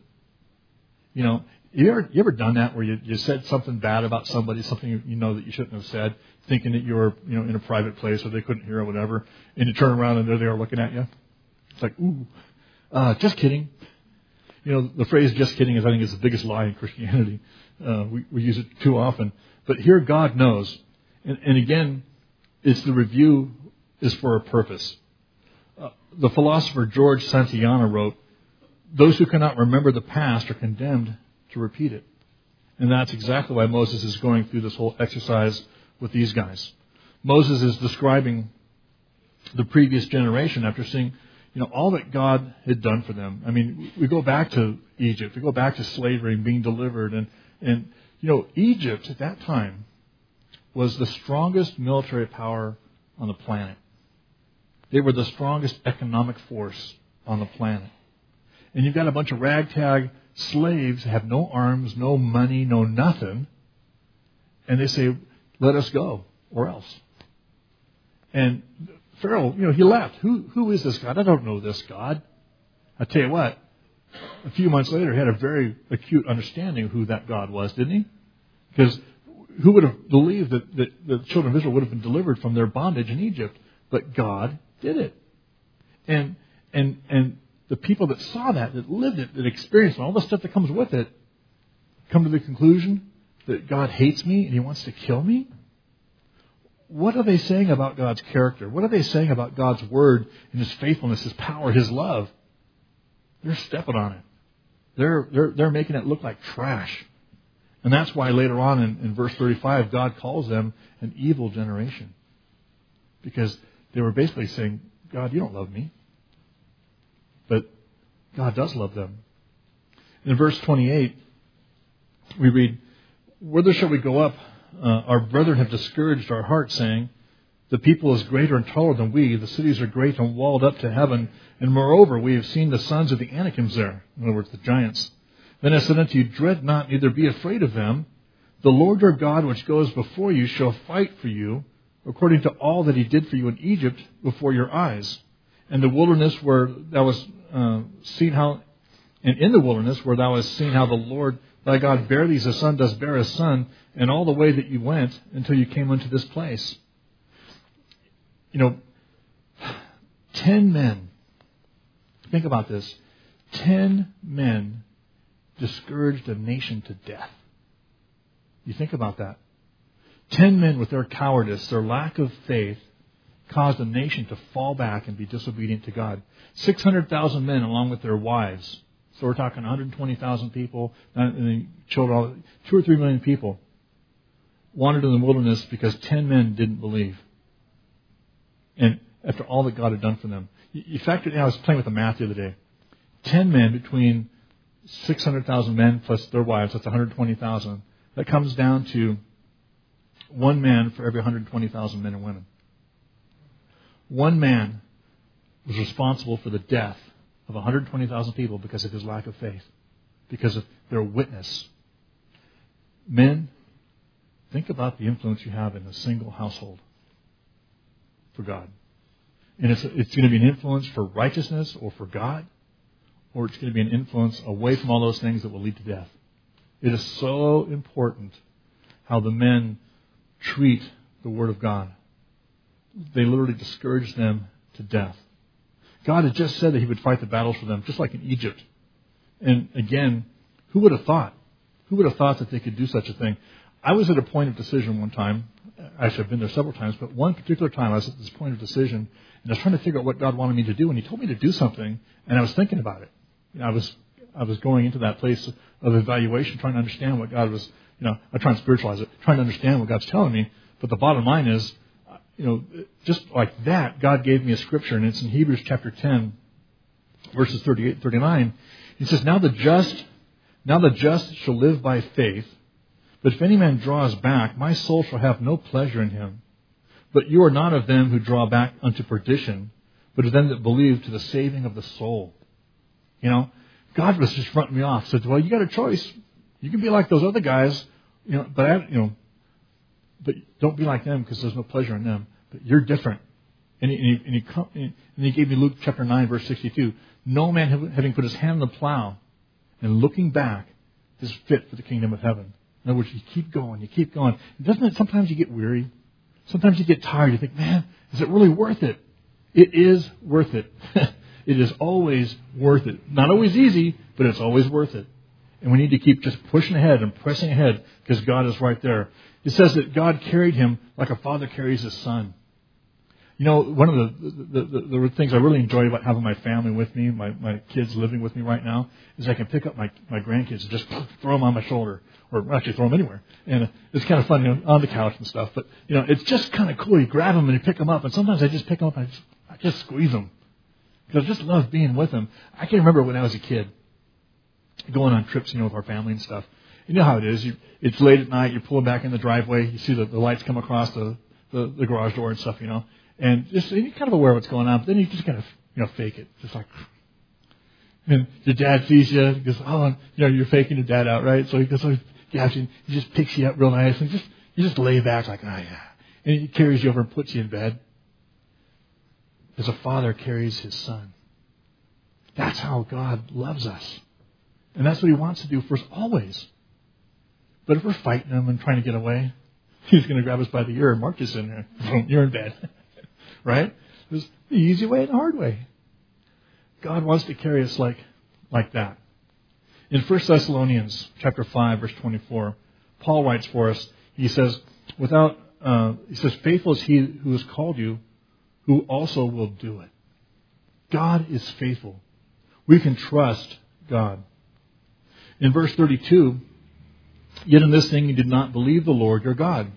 You ever done that where you said something bad about somebody, something you know that you shouldn't have said, thinking that you were in a private place or they couldn't hear or whatever, and you turn around and there they are looking at you? It's like, ooh, just kidding. The phrase "just kidding" is, I think, is the biggest lie in Christianity. We use it too often. But here God knows. And again, it's the review is for a purpose. The philosopher George Santayana wrote, "Those who cannot remember the past are condemned to repeat it." And that's exactly why Moses is going through this whole exercise with these guys. Moses is describing the previous generation after seeing all that God had done for them. I mean, we go back to Egypt. We go back to slavery and being delivered. And Egypt at that time was the strongest military power on the planet. They were the strongest economic force on the planet. And you've got a bunch of ragtag slaves who have no arms, no money, no nothing. And they say, "Let us go, or else." And Pharaoh, he left. Who is this God? I don't know this God. I tell you what, a few months later, he had a very acute understanding of who that God was, didn't he? Because who would have believed that the children of Israel would have been delivered from their bondage in Egypt? But God did it. And the people that saw that lived it, that experienced all the stuff that comes with it, come to the conclusion that God hates me and he wants to kill me? What are they saying about God's character? What are they saying about God's word and his faithfulness, his power, his love? They're stepping on it. They're making it look like trash. And that's why later on in verse 35, God calls them an evil generation. Because they were basically saying, "God, you don't love me." But God does love them. In verse 28, we read, "Whither shall we go up? Our brethren have discouraged our hearts, saying, the people is greater and taller than we. The cities are great and walled up to heaven. And moreover, we have seen the sons of the Anakims there." In other words, the giants. "Then I said unto you, dread not, neither be afraid of them. The Lord your God, which goes before you, shall fight for you, according to all that he did for you in Egypt before your eyes. And the wilderness where thou hast seen how, and in the wilderness where thou hast seen how the Lord thy God bare thee as a son does bear his son, and all the way that you went until you came unto this place." 10 men. Think about this. 10 men discouraged a nation to death. You think about that. 10 men with their cowardice, their lack of faith, caused a nation to fall back and be disobedient to God. 600,000 men along with their wives. So we're talking 120,000 people, and children, 2 or 3 million people wandered in the wilderness because 10 men didn't believe. And after all that God had done for them. You factor in, I was playing with the math the other day. 10 men between 600,000 men plus their wives, that's 120,000. That comes down to 1 man for every 120,000 men and women. 1 man was responsible for the death of 120,000 people because of his lack of faith, because of their witness. Men, think about the influence you have in a single household for God. And it's going to be an influence for righteousness or for God, or it's going to be an influence away from all those things that will lead to death. It is so important how the men treat the Word of God. They literally discourage them to death. God had just said that he would fight the battles for them, just like in Egypt. And again, who would have thought? Who would have thought that they could do such a thing? I was at a point of decision one time. Actually, I've been there several times, but one particular time I was at this point of decision, and I was trying to figure out what God wanted me to do, and he told me to do something, and I was thinking about it. I was going into that place of evaluation, trying to understand what God was, I'm trying to spiritualize it, trying to understand what God's telling me. But the bottom line is, just like that, God gave me a scripture, and it's in Hebrews chapter 10, verses 38 and 39. He says, Now the just shall live by faith, but if any man draws back, my soul shall have no pleasure in him. But you are not of them who draw back unto perdition, but of them that believe to the saving of the soul. God was just fronting me off. Said, well, you got a choice. You can be like those other guys, but don't be like them because there's no pleasure in them. But you're different. And he gave me Luke chapter 9, verse 62. No man having put his hand on the plow and looking back is fit for the kingdom of heaven. In other words, you keep going, you keep going. Doesn't it sometimes you get weary? Sometimes you get tired. You think, man, is it really worth it? It is worth it. It is always worth it. Not always easy, but it's always worth it. And we need to keep just pushing ahead and pressing ahead because God is right there. It says that God carried him like a father carries his son. One of the things I really enjoy about having my family with me, my kids living with me right now, is I can pick up my grandkids and just throw them on my shoulder, or actually throw them anywhere. And it's kind of fun, on the couch and stuff. But, it's just kind of cool. You grab them and you pick them up. And sometimes I just pick them up and I just squeeze them. Because I just love being with them. I can remember when I was a kid, going on trips, with our family and stuff. You know how it is. It's late at night. You're pulling back in the driveway. You see the lights come across the garage door and stuff, And you're kind of aware of what's going on, but then you just kind of, fake it. Just like, and your dad sees you, he goes, you're faking your dad out, right? So he goes, he just picks you up real nice, and you just lay back like, oh yeah. And he carries you over and puts you in bed. As a father carries his son. That's how God loves us. And that's what he wants to do for us always. But if we're fighting him and trying to get away, he's going to grab us by the ear and march us in there. You're in bed. Right? There's the easy way and the hard way. God wants to carry us like that. In 1 Thessalonians chapter 5, verse 24, Paul writes for us, he says, faithful is he who has called you, who also will do it. God is faithful. We can trust God. In verse 32, yet in this thing you did not believe the Lord your God.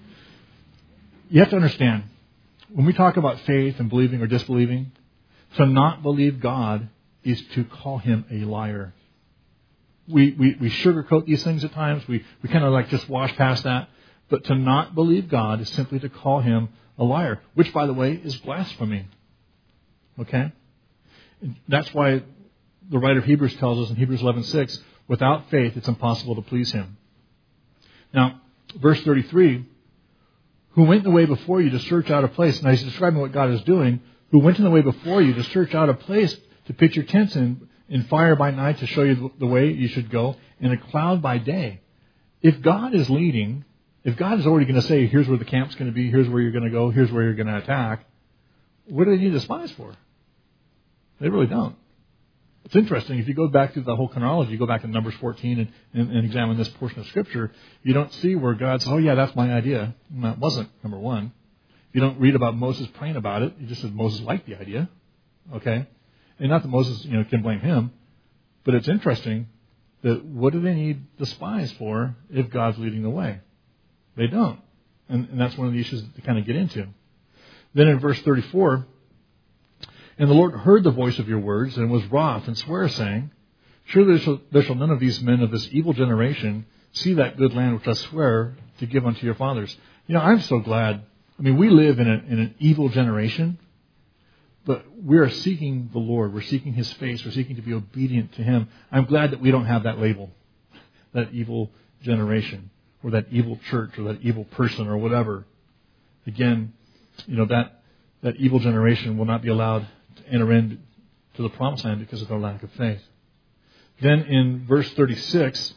You have to understand, when we talk about faith and believing or disbelieving, to not believe God is to call him a liar. We sugarcoat these things at times. We kind of just wash past that. But to not believe God is simply to call him a liar, which, by the way, is blasphemy. Okay? And that's why the writer of Hebrews tells us in Hebrews 11:6, without faith it's impossible to please him. Now, verse 33, who went in the way before you to search out a place. Now he's describing what God is doing. Who went in the way before you to search out a place to pitch your tents in fire by night to show you the way you should go, in a cloud by day. If God is leading, if God is already going to say, here's where the camp's going to be, here's where you're going to go, here's where you're going to attack, what do they need the spies for? They really don't. It's interesting. If you go back to the whole chronology, you go back to Numbers 14 and examine this portion of Scripture, you don't see where God says, oh yeah, that's my idea. And that wasn't, number one. You don't read about Moses praying about it. You just said Moses liked the idea. Okay? And not that Moses, can blame him. But it's interesting that what do they need the spies for if God's leading the way? They don't. And that's one of the issues to kind of get into. Then in verse 34, and the Lord heard the voice of your words and was wroth and sware, saying, surely there shall none of these men of this evil generation see that good land which I swear to give unto your fathers. I'm so glad. We live in an evil generation, but we are seeking the Lord. We're seeking his face. We're seeking to be obedient to him. I'm glad that we don't have that label, that evil generation, or that evil church, or that evil person, or whatever. Again, that evil generation will not be allowed to enter into the promised land because of their lack of faith. Then in verse 36,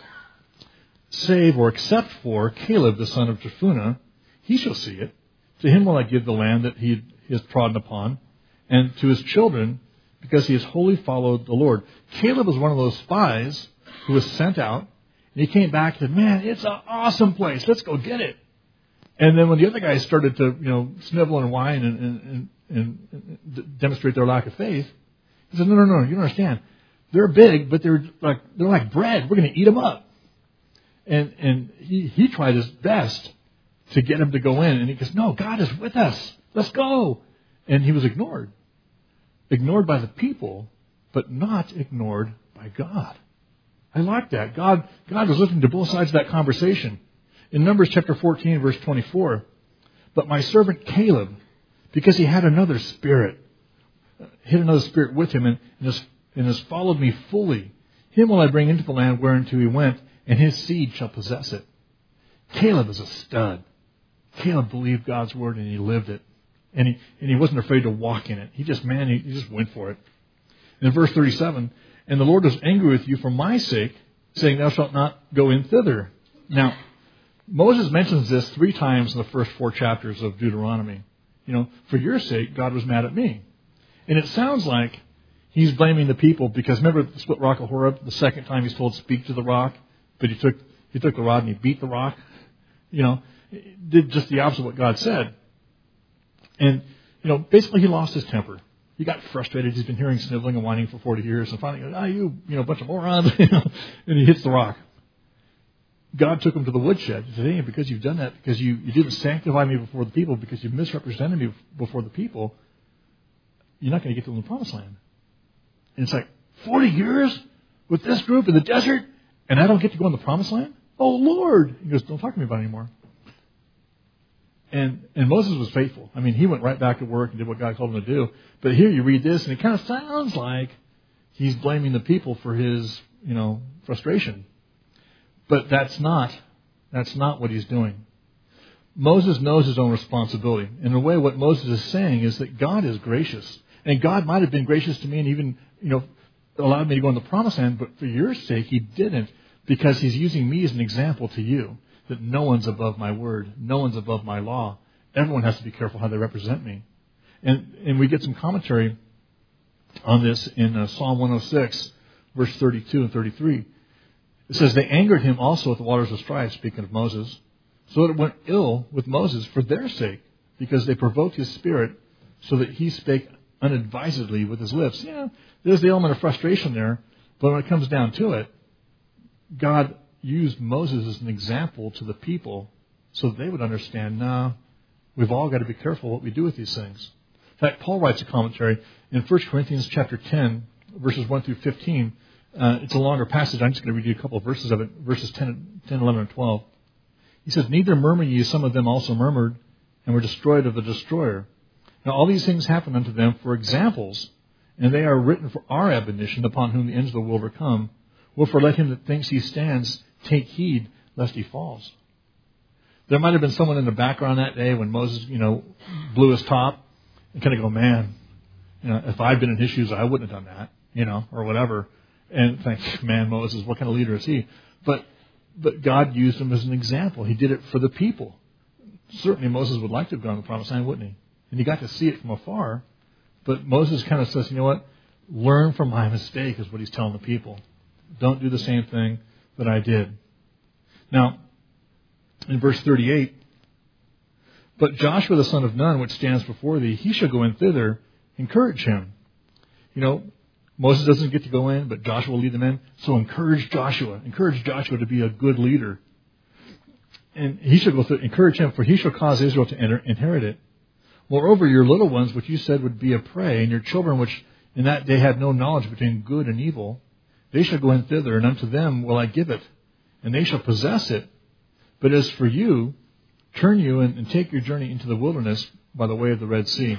save or except for Caleb the son of Jephunneh, he shall see it. To him will I give the land that he has trodden upon, and to his children, because he has wholly followed the Lord. Caleb was one of those spies who was sent out, and he came back and said, man, it's an awesome place. Let's go get it. And then when the other guys started to, snivel and whine and demonstrate their lack of faith, he said, no, you don't understand. They're big, but they're like bread. We're going to eat them up. And he tried his best to get him to go in. And he goes, no, God is with us. Let's go. And he was ignored. Ignored by the people, but not ignored by God. I like that. God was listening to both sides of that conversation. In Numbers chapter 14, verse 24, but my servant Caleb, because he had another spirit with him and has followed me fully, him will I bring into the land whereunto he went, and his seed shall possess it. Caleb is a stud. Caleb believed God's word and he lived it. And he wasn't afraid to walk in it. He just went for it. And in verse 37, and the Lord was angry with you for my sake, saying, thou shalt not go in thither. Now, Moses mentions this 3 times in the first 4 chapters of Deuteronomy. For your sake, God was mad at me. And it sounds like he's blaming the people because remember the split rock of Horeb, the second time he's told speak to the rock, but he took the rod and he beat the rock. Did just the opposite of what God said. And, basically he lost his temper. He got frustrated. He's been hearing sniveling and whining for 40 years. And finally he goes, you bunch of morons. And he hits the rock. God took him to the woodshed. He said, hey, because you've done that, because you didn't sanctify me before the people, because you misrepresented me before the people, you're not going to get to the promised land. And it's like, 40 years with this group in the desert, and I don't get to go in the promised land? Oh, Lord. He goes, don't talk to me about it anymore. And Moses was faithful. I mean, he went right back to work and did what God told him to do. But here you read this, and it kind of sounds like he's blaming the people for his, frustration. But that's not what he's doing. Moses knows his own responsibility. In a way, what Moses is saying is that God is gracious. And God might have been gracious to me and even, allowed me to go in the promised land, but for your sake, he didn't, because he's using me as an example to you. That no one's above my word. No one's above my law. Everyone has to be careful how they represent me. And we get some commentary on this in Psalm 106, verse 32 and 33. It says, they angered him also at the waters of strife, speaking of Moses, so that it went ill with Moses for their sake, because they provoked his spirit, so that he spake unadvisedly with his lips. Yeah, there's the element of frustration there, but when it comes down to it, God used Moses as an example to the people so that they would understand, no, we've all got to be careful what we do with these things. In fact, Paul writes a commentary in 1 Corinthians chapter 10, verses 1 through 15. It's a longer passage. I'm just going to read you a couple of verses of it, verses 10, 11, and 12. He says, neither murmur ye, some of them also murmured, and were destroyed of the destroyer. Now all these things happen unto them for examples, and they are written for our admonition, upon whom the ends of the world are come. Wherefore let him that thinks he stands take heed lest he falls. There might have been someone in the background that day when Moses, blew his top and kind of go, man, if I'd been in his shoes, I wouldn't have done that, or whatever. And think, man, Moses, what kind of leader is he? But God used him as an example. He did it for the people. Certainly Moses would like to have gone to the promised land, wouldn't he? And he got to see it from afar. But Moses kind of says, you know what? Learn from my mistake is what he's telling the people. Don't do the same thing that I did. Now, in verse 38, but Joshua the son of Nun, which stands before thee, he shall go in thither, encourage him. Moses doesn't get to go in, but Joshua will lead them in. So encourage Joshua. Encourage Joshua to be a good leader. And he shall go through, encourage him, for he shall cause Israel to inherit it. Moreover, your little ones, which you said would be a prey, and your children, which in that day had no knowledge between good and evil, they shall go in thither, and unto them will I give it, and they shall possess it. But as for you, turn you and take your journey into the wilderness by the way of the Red Sea.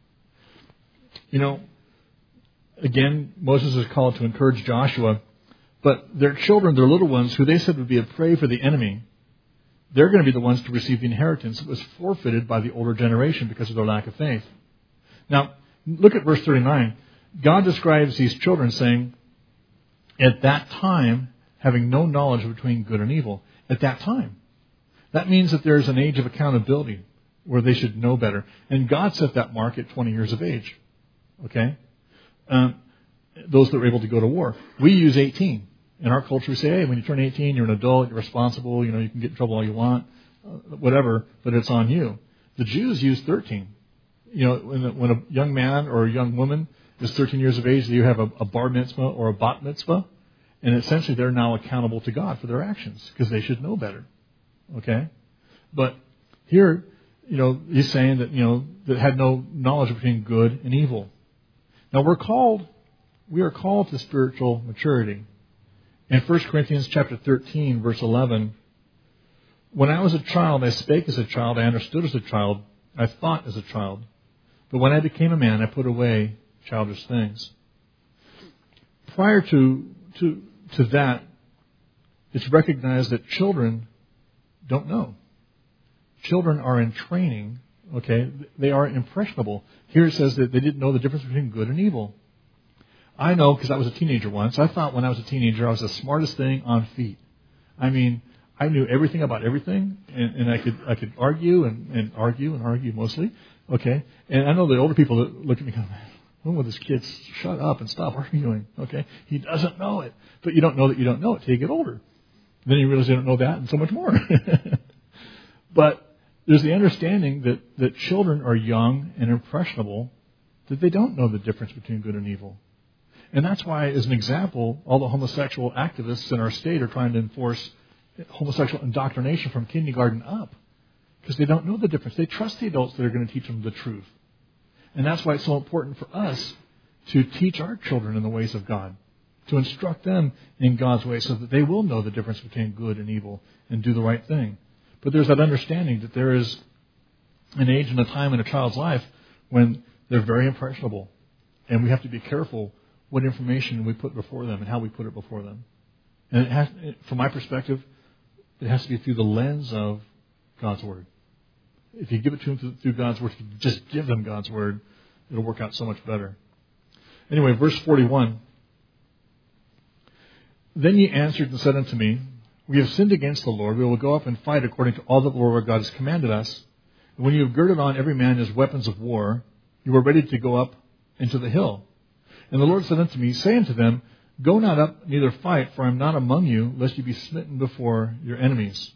Again, Moses is called to encourage Joshua, but their children, their little ones, who they said would be a prey for the enemy, they're going to be the ones to receive the inheritance that was forfeited by the older generation because of their lack of faith. Now, look at verse 39. God describes these children saying, at that time, having no knowledge between good and evil. At that time. That means that there's an age of accountability where they should know better. And God set that mark at 20 years of age. Okay? Those that were able to go to war. We use 18. In our culture, we say, hey, when you turn 18, you're an adult, you're responsible, you can get in trouble all you want, whatever, but it's on you. The Jews use 13. When a young man or a young woman is 13 years of age, you have a bar mitzvah or a bat mitzvah. And essentially they're now accountable to God for their actions because they should know better. Okay? But here, he's saying that, that had no knowledge between good and evil. Now we are called to spiritual maturity. In 1 Corinthians chapter 13, verse 11, when I was a child, I spake as a child, I understood as a child, I thought as a child. But when I became a man, I put away childish things. Prior to that, it's recognized that children don't know. Children are in training, okay? They are impressionable. Here it says that they didn't know the difference between good and evil. I know because I was a teenager once. I thought when I was a teenager I was the smartest thing on feet. I mean, I knew everything about everything, and I could argue and argue mostly, okay? And I know the older people that look at me and go, when will this kid shut up and stop arguing? Okay, he doesn't know it. But you don't know that you don't know it till you get older. Then you realize you don't know that and so much more. But there's the understanding that children are young and impressionable, that they don't know the difference between good and evil. And that's why, as an example, all the homosexual activists in our state are trying to enforce homosexual indoctrination from kindergarten up. Because they don't know the difference. They trust the adults that are going to teach them the truth. And that's why it's so important for us to teach our children in the ways of God, to instruct them in God's ways so that they will know the difference between good and evil and do the right thing. But there's that understanding that there is an age and a time in a child's life when they're very impressionable. And we have to be careful what information we put before them and how we put it before them. And from my perspective, it has to be through the lens of God's Word. If you give it to them through God's Word, if you just give them God's Word, it'll work out so much better. Anyway, verse 41. Then ye answered and said unto me, we have sinned against the Lord. We will go up and fight according to all that the Lord our God has commanded us. And when you have girded on every man his weapons of war, you are ready to go up into the hill. And the Lord said unto me, say unto them, go not up, neither fight, for I am not among you, lest you be smitten before your enemies.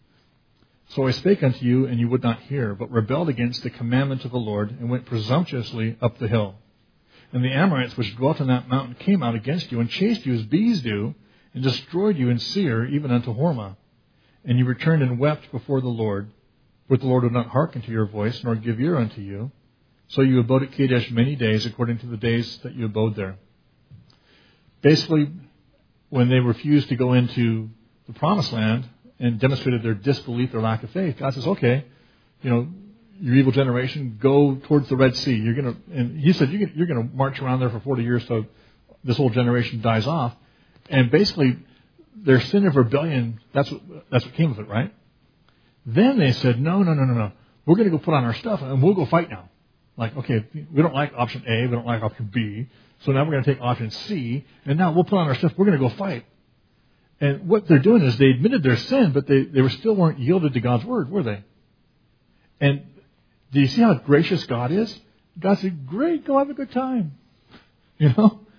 So I spake unto you, and you would not hear, but rebelled against the commandment of the Lord, and went presumptuously up the hill. And the Amorites which dwelt in that mountain came out against you, and chased you as bees do, and destroyed you in Seir, even unto Hormah. And you returned and wept before the Lord, for the Lord would not hearken to your voice, nor give ear unto you. So you abode at Kadesh many days, according to the days that you abode there. Basically, when they refused to go into the promised land and demonstrated their disbelief, their lack of faith, God says, okay, your evil generation, go towards the Red Sea. And He said, you're going to march around there for 40 years so this whole generation dies off. And basically, their sin of rebellion, that's what came of it, right? Then they said, no. We're going to go put on our stuff and we'll go fight now. Like, okay, we don't like option A, we don't like option B, so now we're going to take option C, and now we'll put on our stuff, we're going to go fight. And what they're doing is they admitted their sin, but they still weren't yielded to God's Word, were they? And do you see how gracious God is? God said, great, go have a good time. And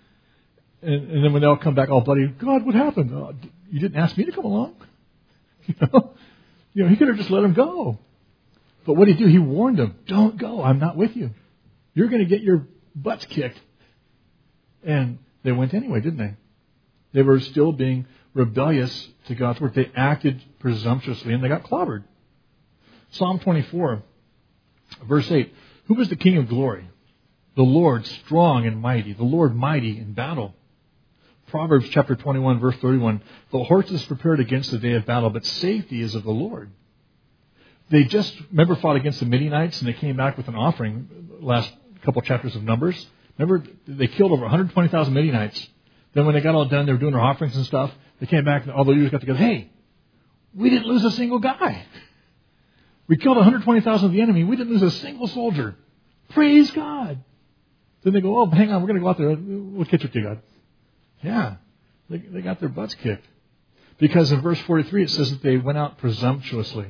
then when they all come back all bloody, God, what happened? You didn't ask me to come along? He could have just let them go. But what did he do? He warned them, don't go, I'm not with you. You're going to get your butts kicked. And they went anyway, didn't they? They were still being rebellious to God's Word. They acted presumptuously and they got clobbered. Psalm 24, verse 8. Who is the King of glory? The Lord strong and mighty, the Lord mighty in battle. Proverbs chapter 21, verse 31. The horse is prepared against the day of battle, but safety is of the Lord. They just, remember, fought against the Midianites, and they came back with an offering, last couple chapters of Numbers. Remember, they killed over 120,000 Midianites. Then when they got all done, they were doing their offerings and stuff. They came back, and all the leaders got together, hey, we didn't lose a single guy. We killed 120,000 of the enemy. We didn't lose a single soldier. Praise God. Then they go, oh, hang on, we're going to go out there. We'll catch up to you, God. Yeah, they got their butts kicked. Because in verse 43, it says that they went out presumptuously.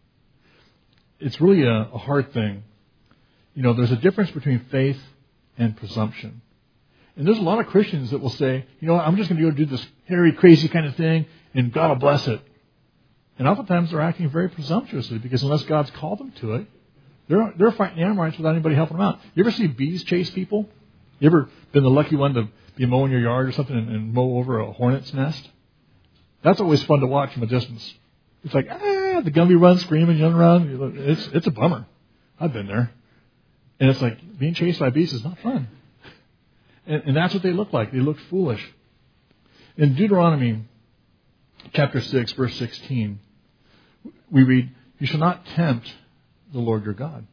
It's really a hard thing. There's a difference between faith and presumption. And there's a lot of Christians that will say, I'm just going to go do this hairy, crazy kind of thing, and God will bless it. And oftentimes they're acting very presumptuously, because unless God's called them to it, they're fighting the Amorites without anybody helping them out. You ever see bees chase people? You ever been the lucky one to be mowing your yard or something and mow over a hornet's nest? That's always fun to watch from a distance. It's like, the Gumby runs screaming, running around. It's a bummer. I've been there. And it's like, being chased by beasts is not fun. And that's what they look like. They look foolish. In Deuteronomy chapter 6, verse 16, we read, you shall not tempt the Lord your God.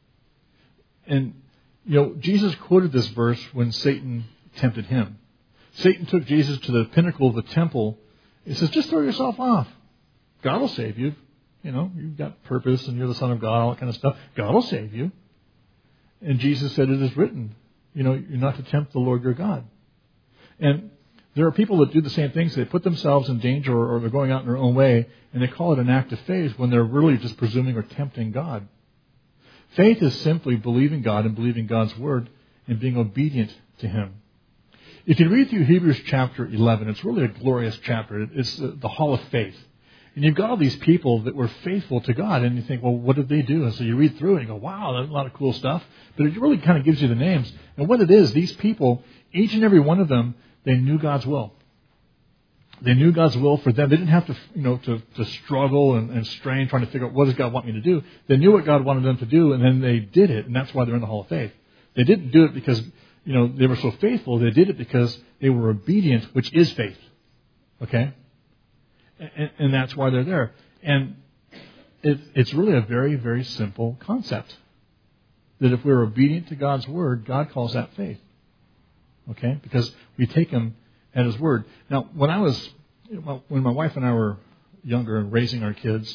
And, Jesus quoted this verse when Satan tempted him. Satan took Jesus to the pinnacle of the temple. He says, just throw yourself off. God will save you. You've got purpose and you're the Son of God, all that kind of stuff. God will save you. And Jesus said, it is written, you're not to tempt the Lord your God. And there are people that do the same things. They put themselves in danger or they're going out in their own way, and they call it an act of faith when they're really just presuming or tempting God. Faith is simply believing God and believing God's word and being obedient to Him. If you read through Hebrews chapter 11, it's really a glorious chapter. It's the Hall of Faith. And you've got all these people that were faithful to God, and you think, well, what did they do? And so you read through it and you go, wow, that's a lot of cool stuff. But it really kind of gives you the names. And what it is, these people, each and every one of them, they knew God's will. They knew God's will for them. They didn't have to struggle and strain trying to figure out what does God want me to do. They knew what God wanted them to do, and then they did it, and that's why they're in the Hall of Faith. They didn't do it because they were so faithful. They did it because they were obedient, which is faith. Okay? And that's why they're there. And it's really a very, very simple concept. That if we're obedient to God's word, God calls that faith. Okay? Because we take Him at His word. Now, when my wife and I were younger and raising our kids,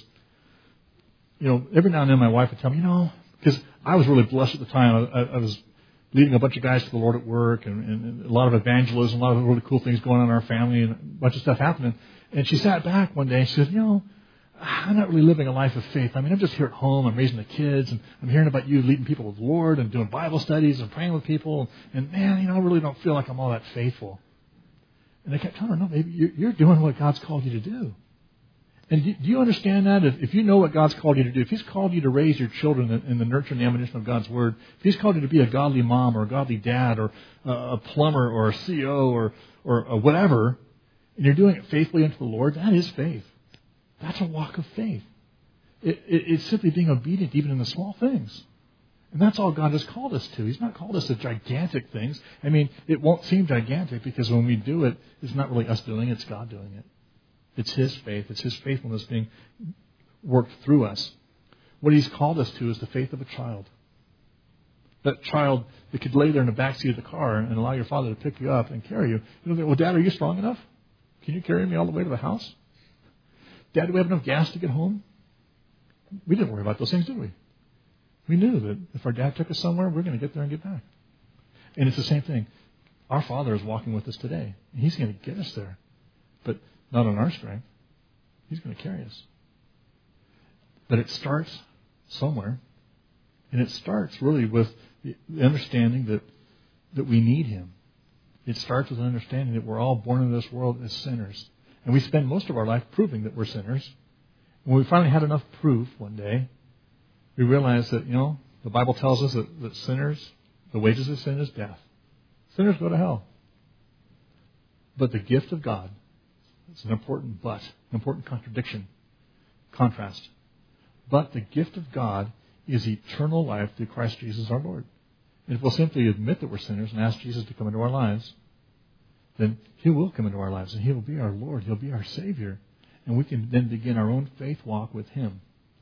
every now and then my wife would tell me, because I was really blessed at the time. I was leading a bunch of guys to the Lord at work and a lot of evangelism, a lot of really cool things going on in our family and a bunch of stuff happening. And she sat back one day and she said, I'm not really living a life of faith. I mean, I'm just here at home. I'm raising the kids, and I'm hearing about you leading people to the Lord and doing Bible studies and praying with people. And man, I really don't feel like I'm all that faithful. And I kept telling her, no, baby, you're doing what God's called you to do. And do you understand that? If you know what God's called you to do, if He's called you to raise your children in the nurture and the admonition of God's Word, if He's called you to be a godly mom or a godly dad or a plumber or a CEO or whatever, and you're doing it faithfully unto the Lord, that is faith. That's a walk of faith. It's simply being obedient even in the small things. And that's all God has called us to. He's not called us to gigantic things. I mean, it won't seem gigantic because when we do it, it's not really us doing it, it's God doing it. It's His faith. It's His faithfulness being worked through us. What He's called us to is the faith of a child. That child that could lay there in the backseat of the car and allow your father to pick you up and carry you. Well, Dad, are you strong enough? Can you carry me all the way to the house? Dad, do we have enough gas to get home? We didn't worry about those things, did we? We knew that if our dad took us somewhere, we're going to get there and get back. And it's the same thing. Our Father is walking with us today. And He's going to get us there. But not on our strength. He's going to carry us. But it starts somewhere. And it starts really with the understanding that we need Him. It starts with an understanding that we're all born into this world as sinners. And we spend most of our life proving that we're sinners. When we finally had enough proof one day, we realized that, the Bible tells us that sinners, the wages of sin is death. Sinners go to hell. But the gift of God, it's an important but, an important contrast. But the gift of God is eternal life through Christ Jesus our Lord. And if we'll simply admit that we're sinners and ask Jesus to come into our lives, then He will come into our lives and He will be our Lord. He'll be our Savior. And we can then begin our own faith walk with Him.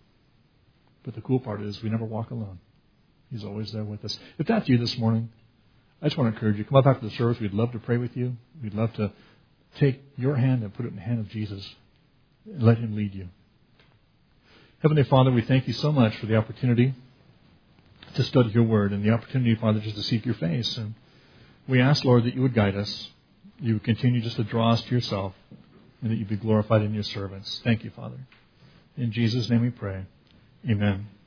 But the cool part is we never walk alone. He's always there with us. If that's you this morning, I just want to encourage you. Come up after the service. We'd love to pray with you. We'd love to take your hand and put it in the hand of Jesus and let Him lead you. Heavenly Father, we thank You so much for the opportunity to study Your Word and the opportunity, Father, just to seek Your face. And we ask, Lord, that You would guide us. You would continue just to draw us to Yourself and that You be glorified in Your servants. Thank You, Father. In Jesus' name we pray. Amen.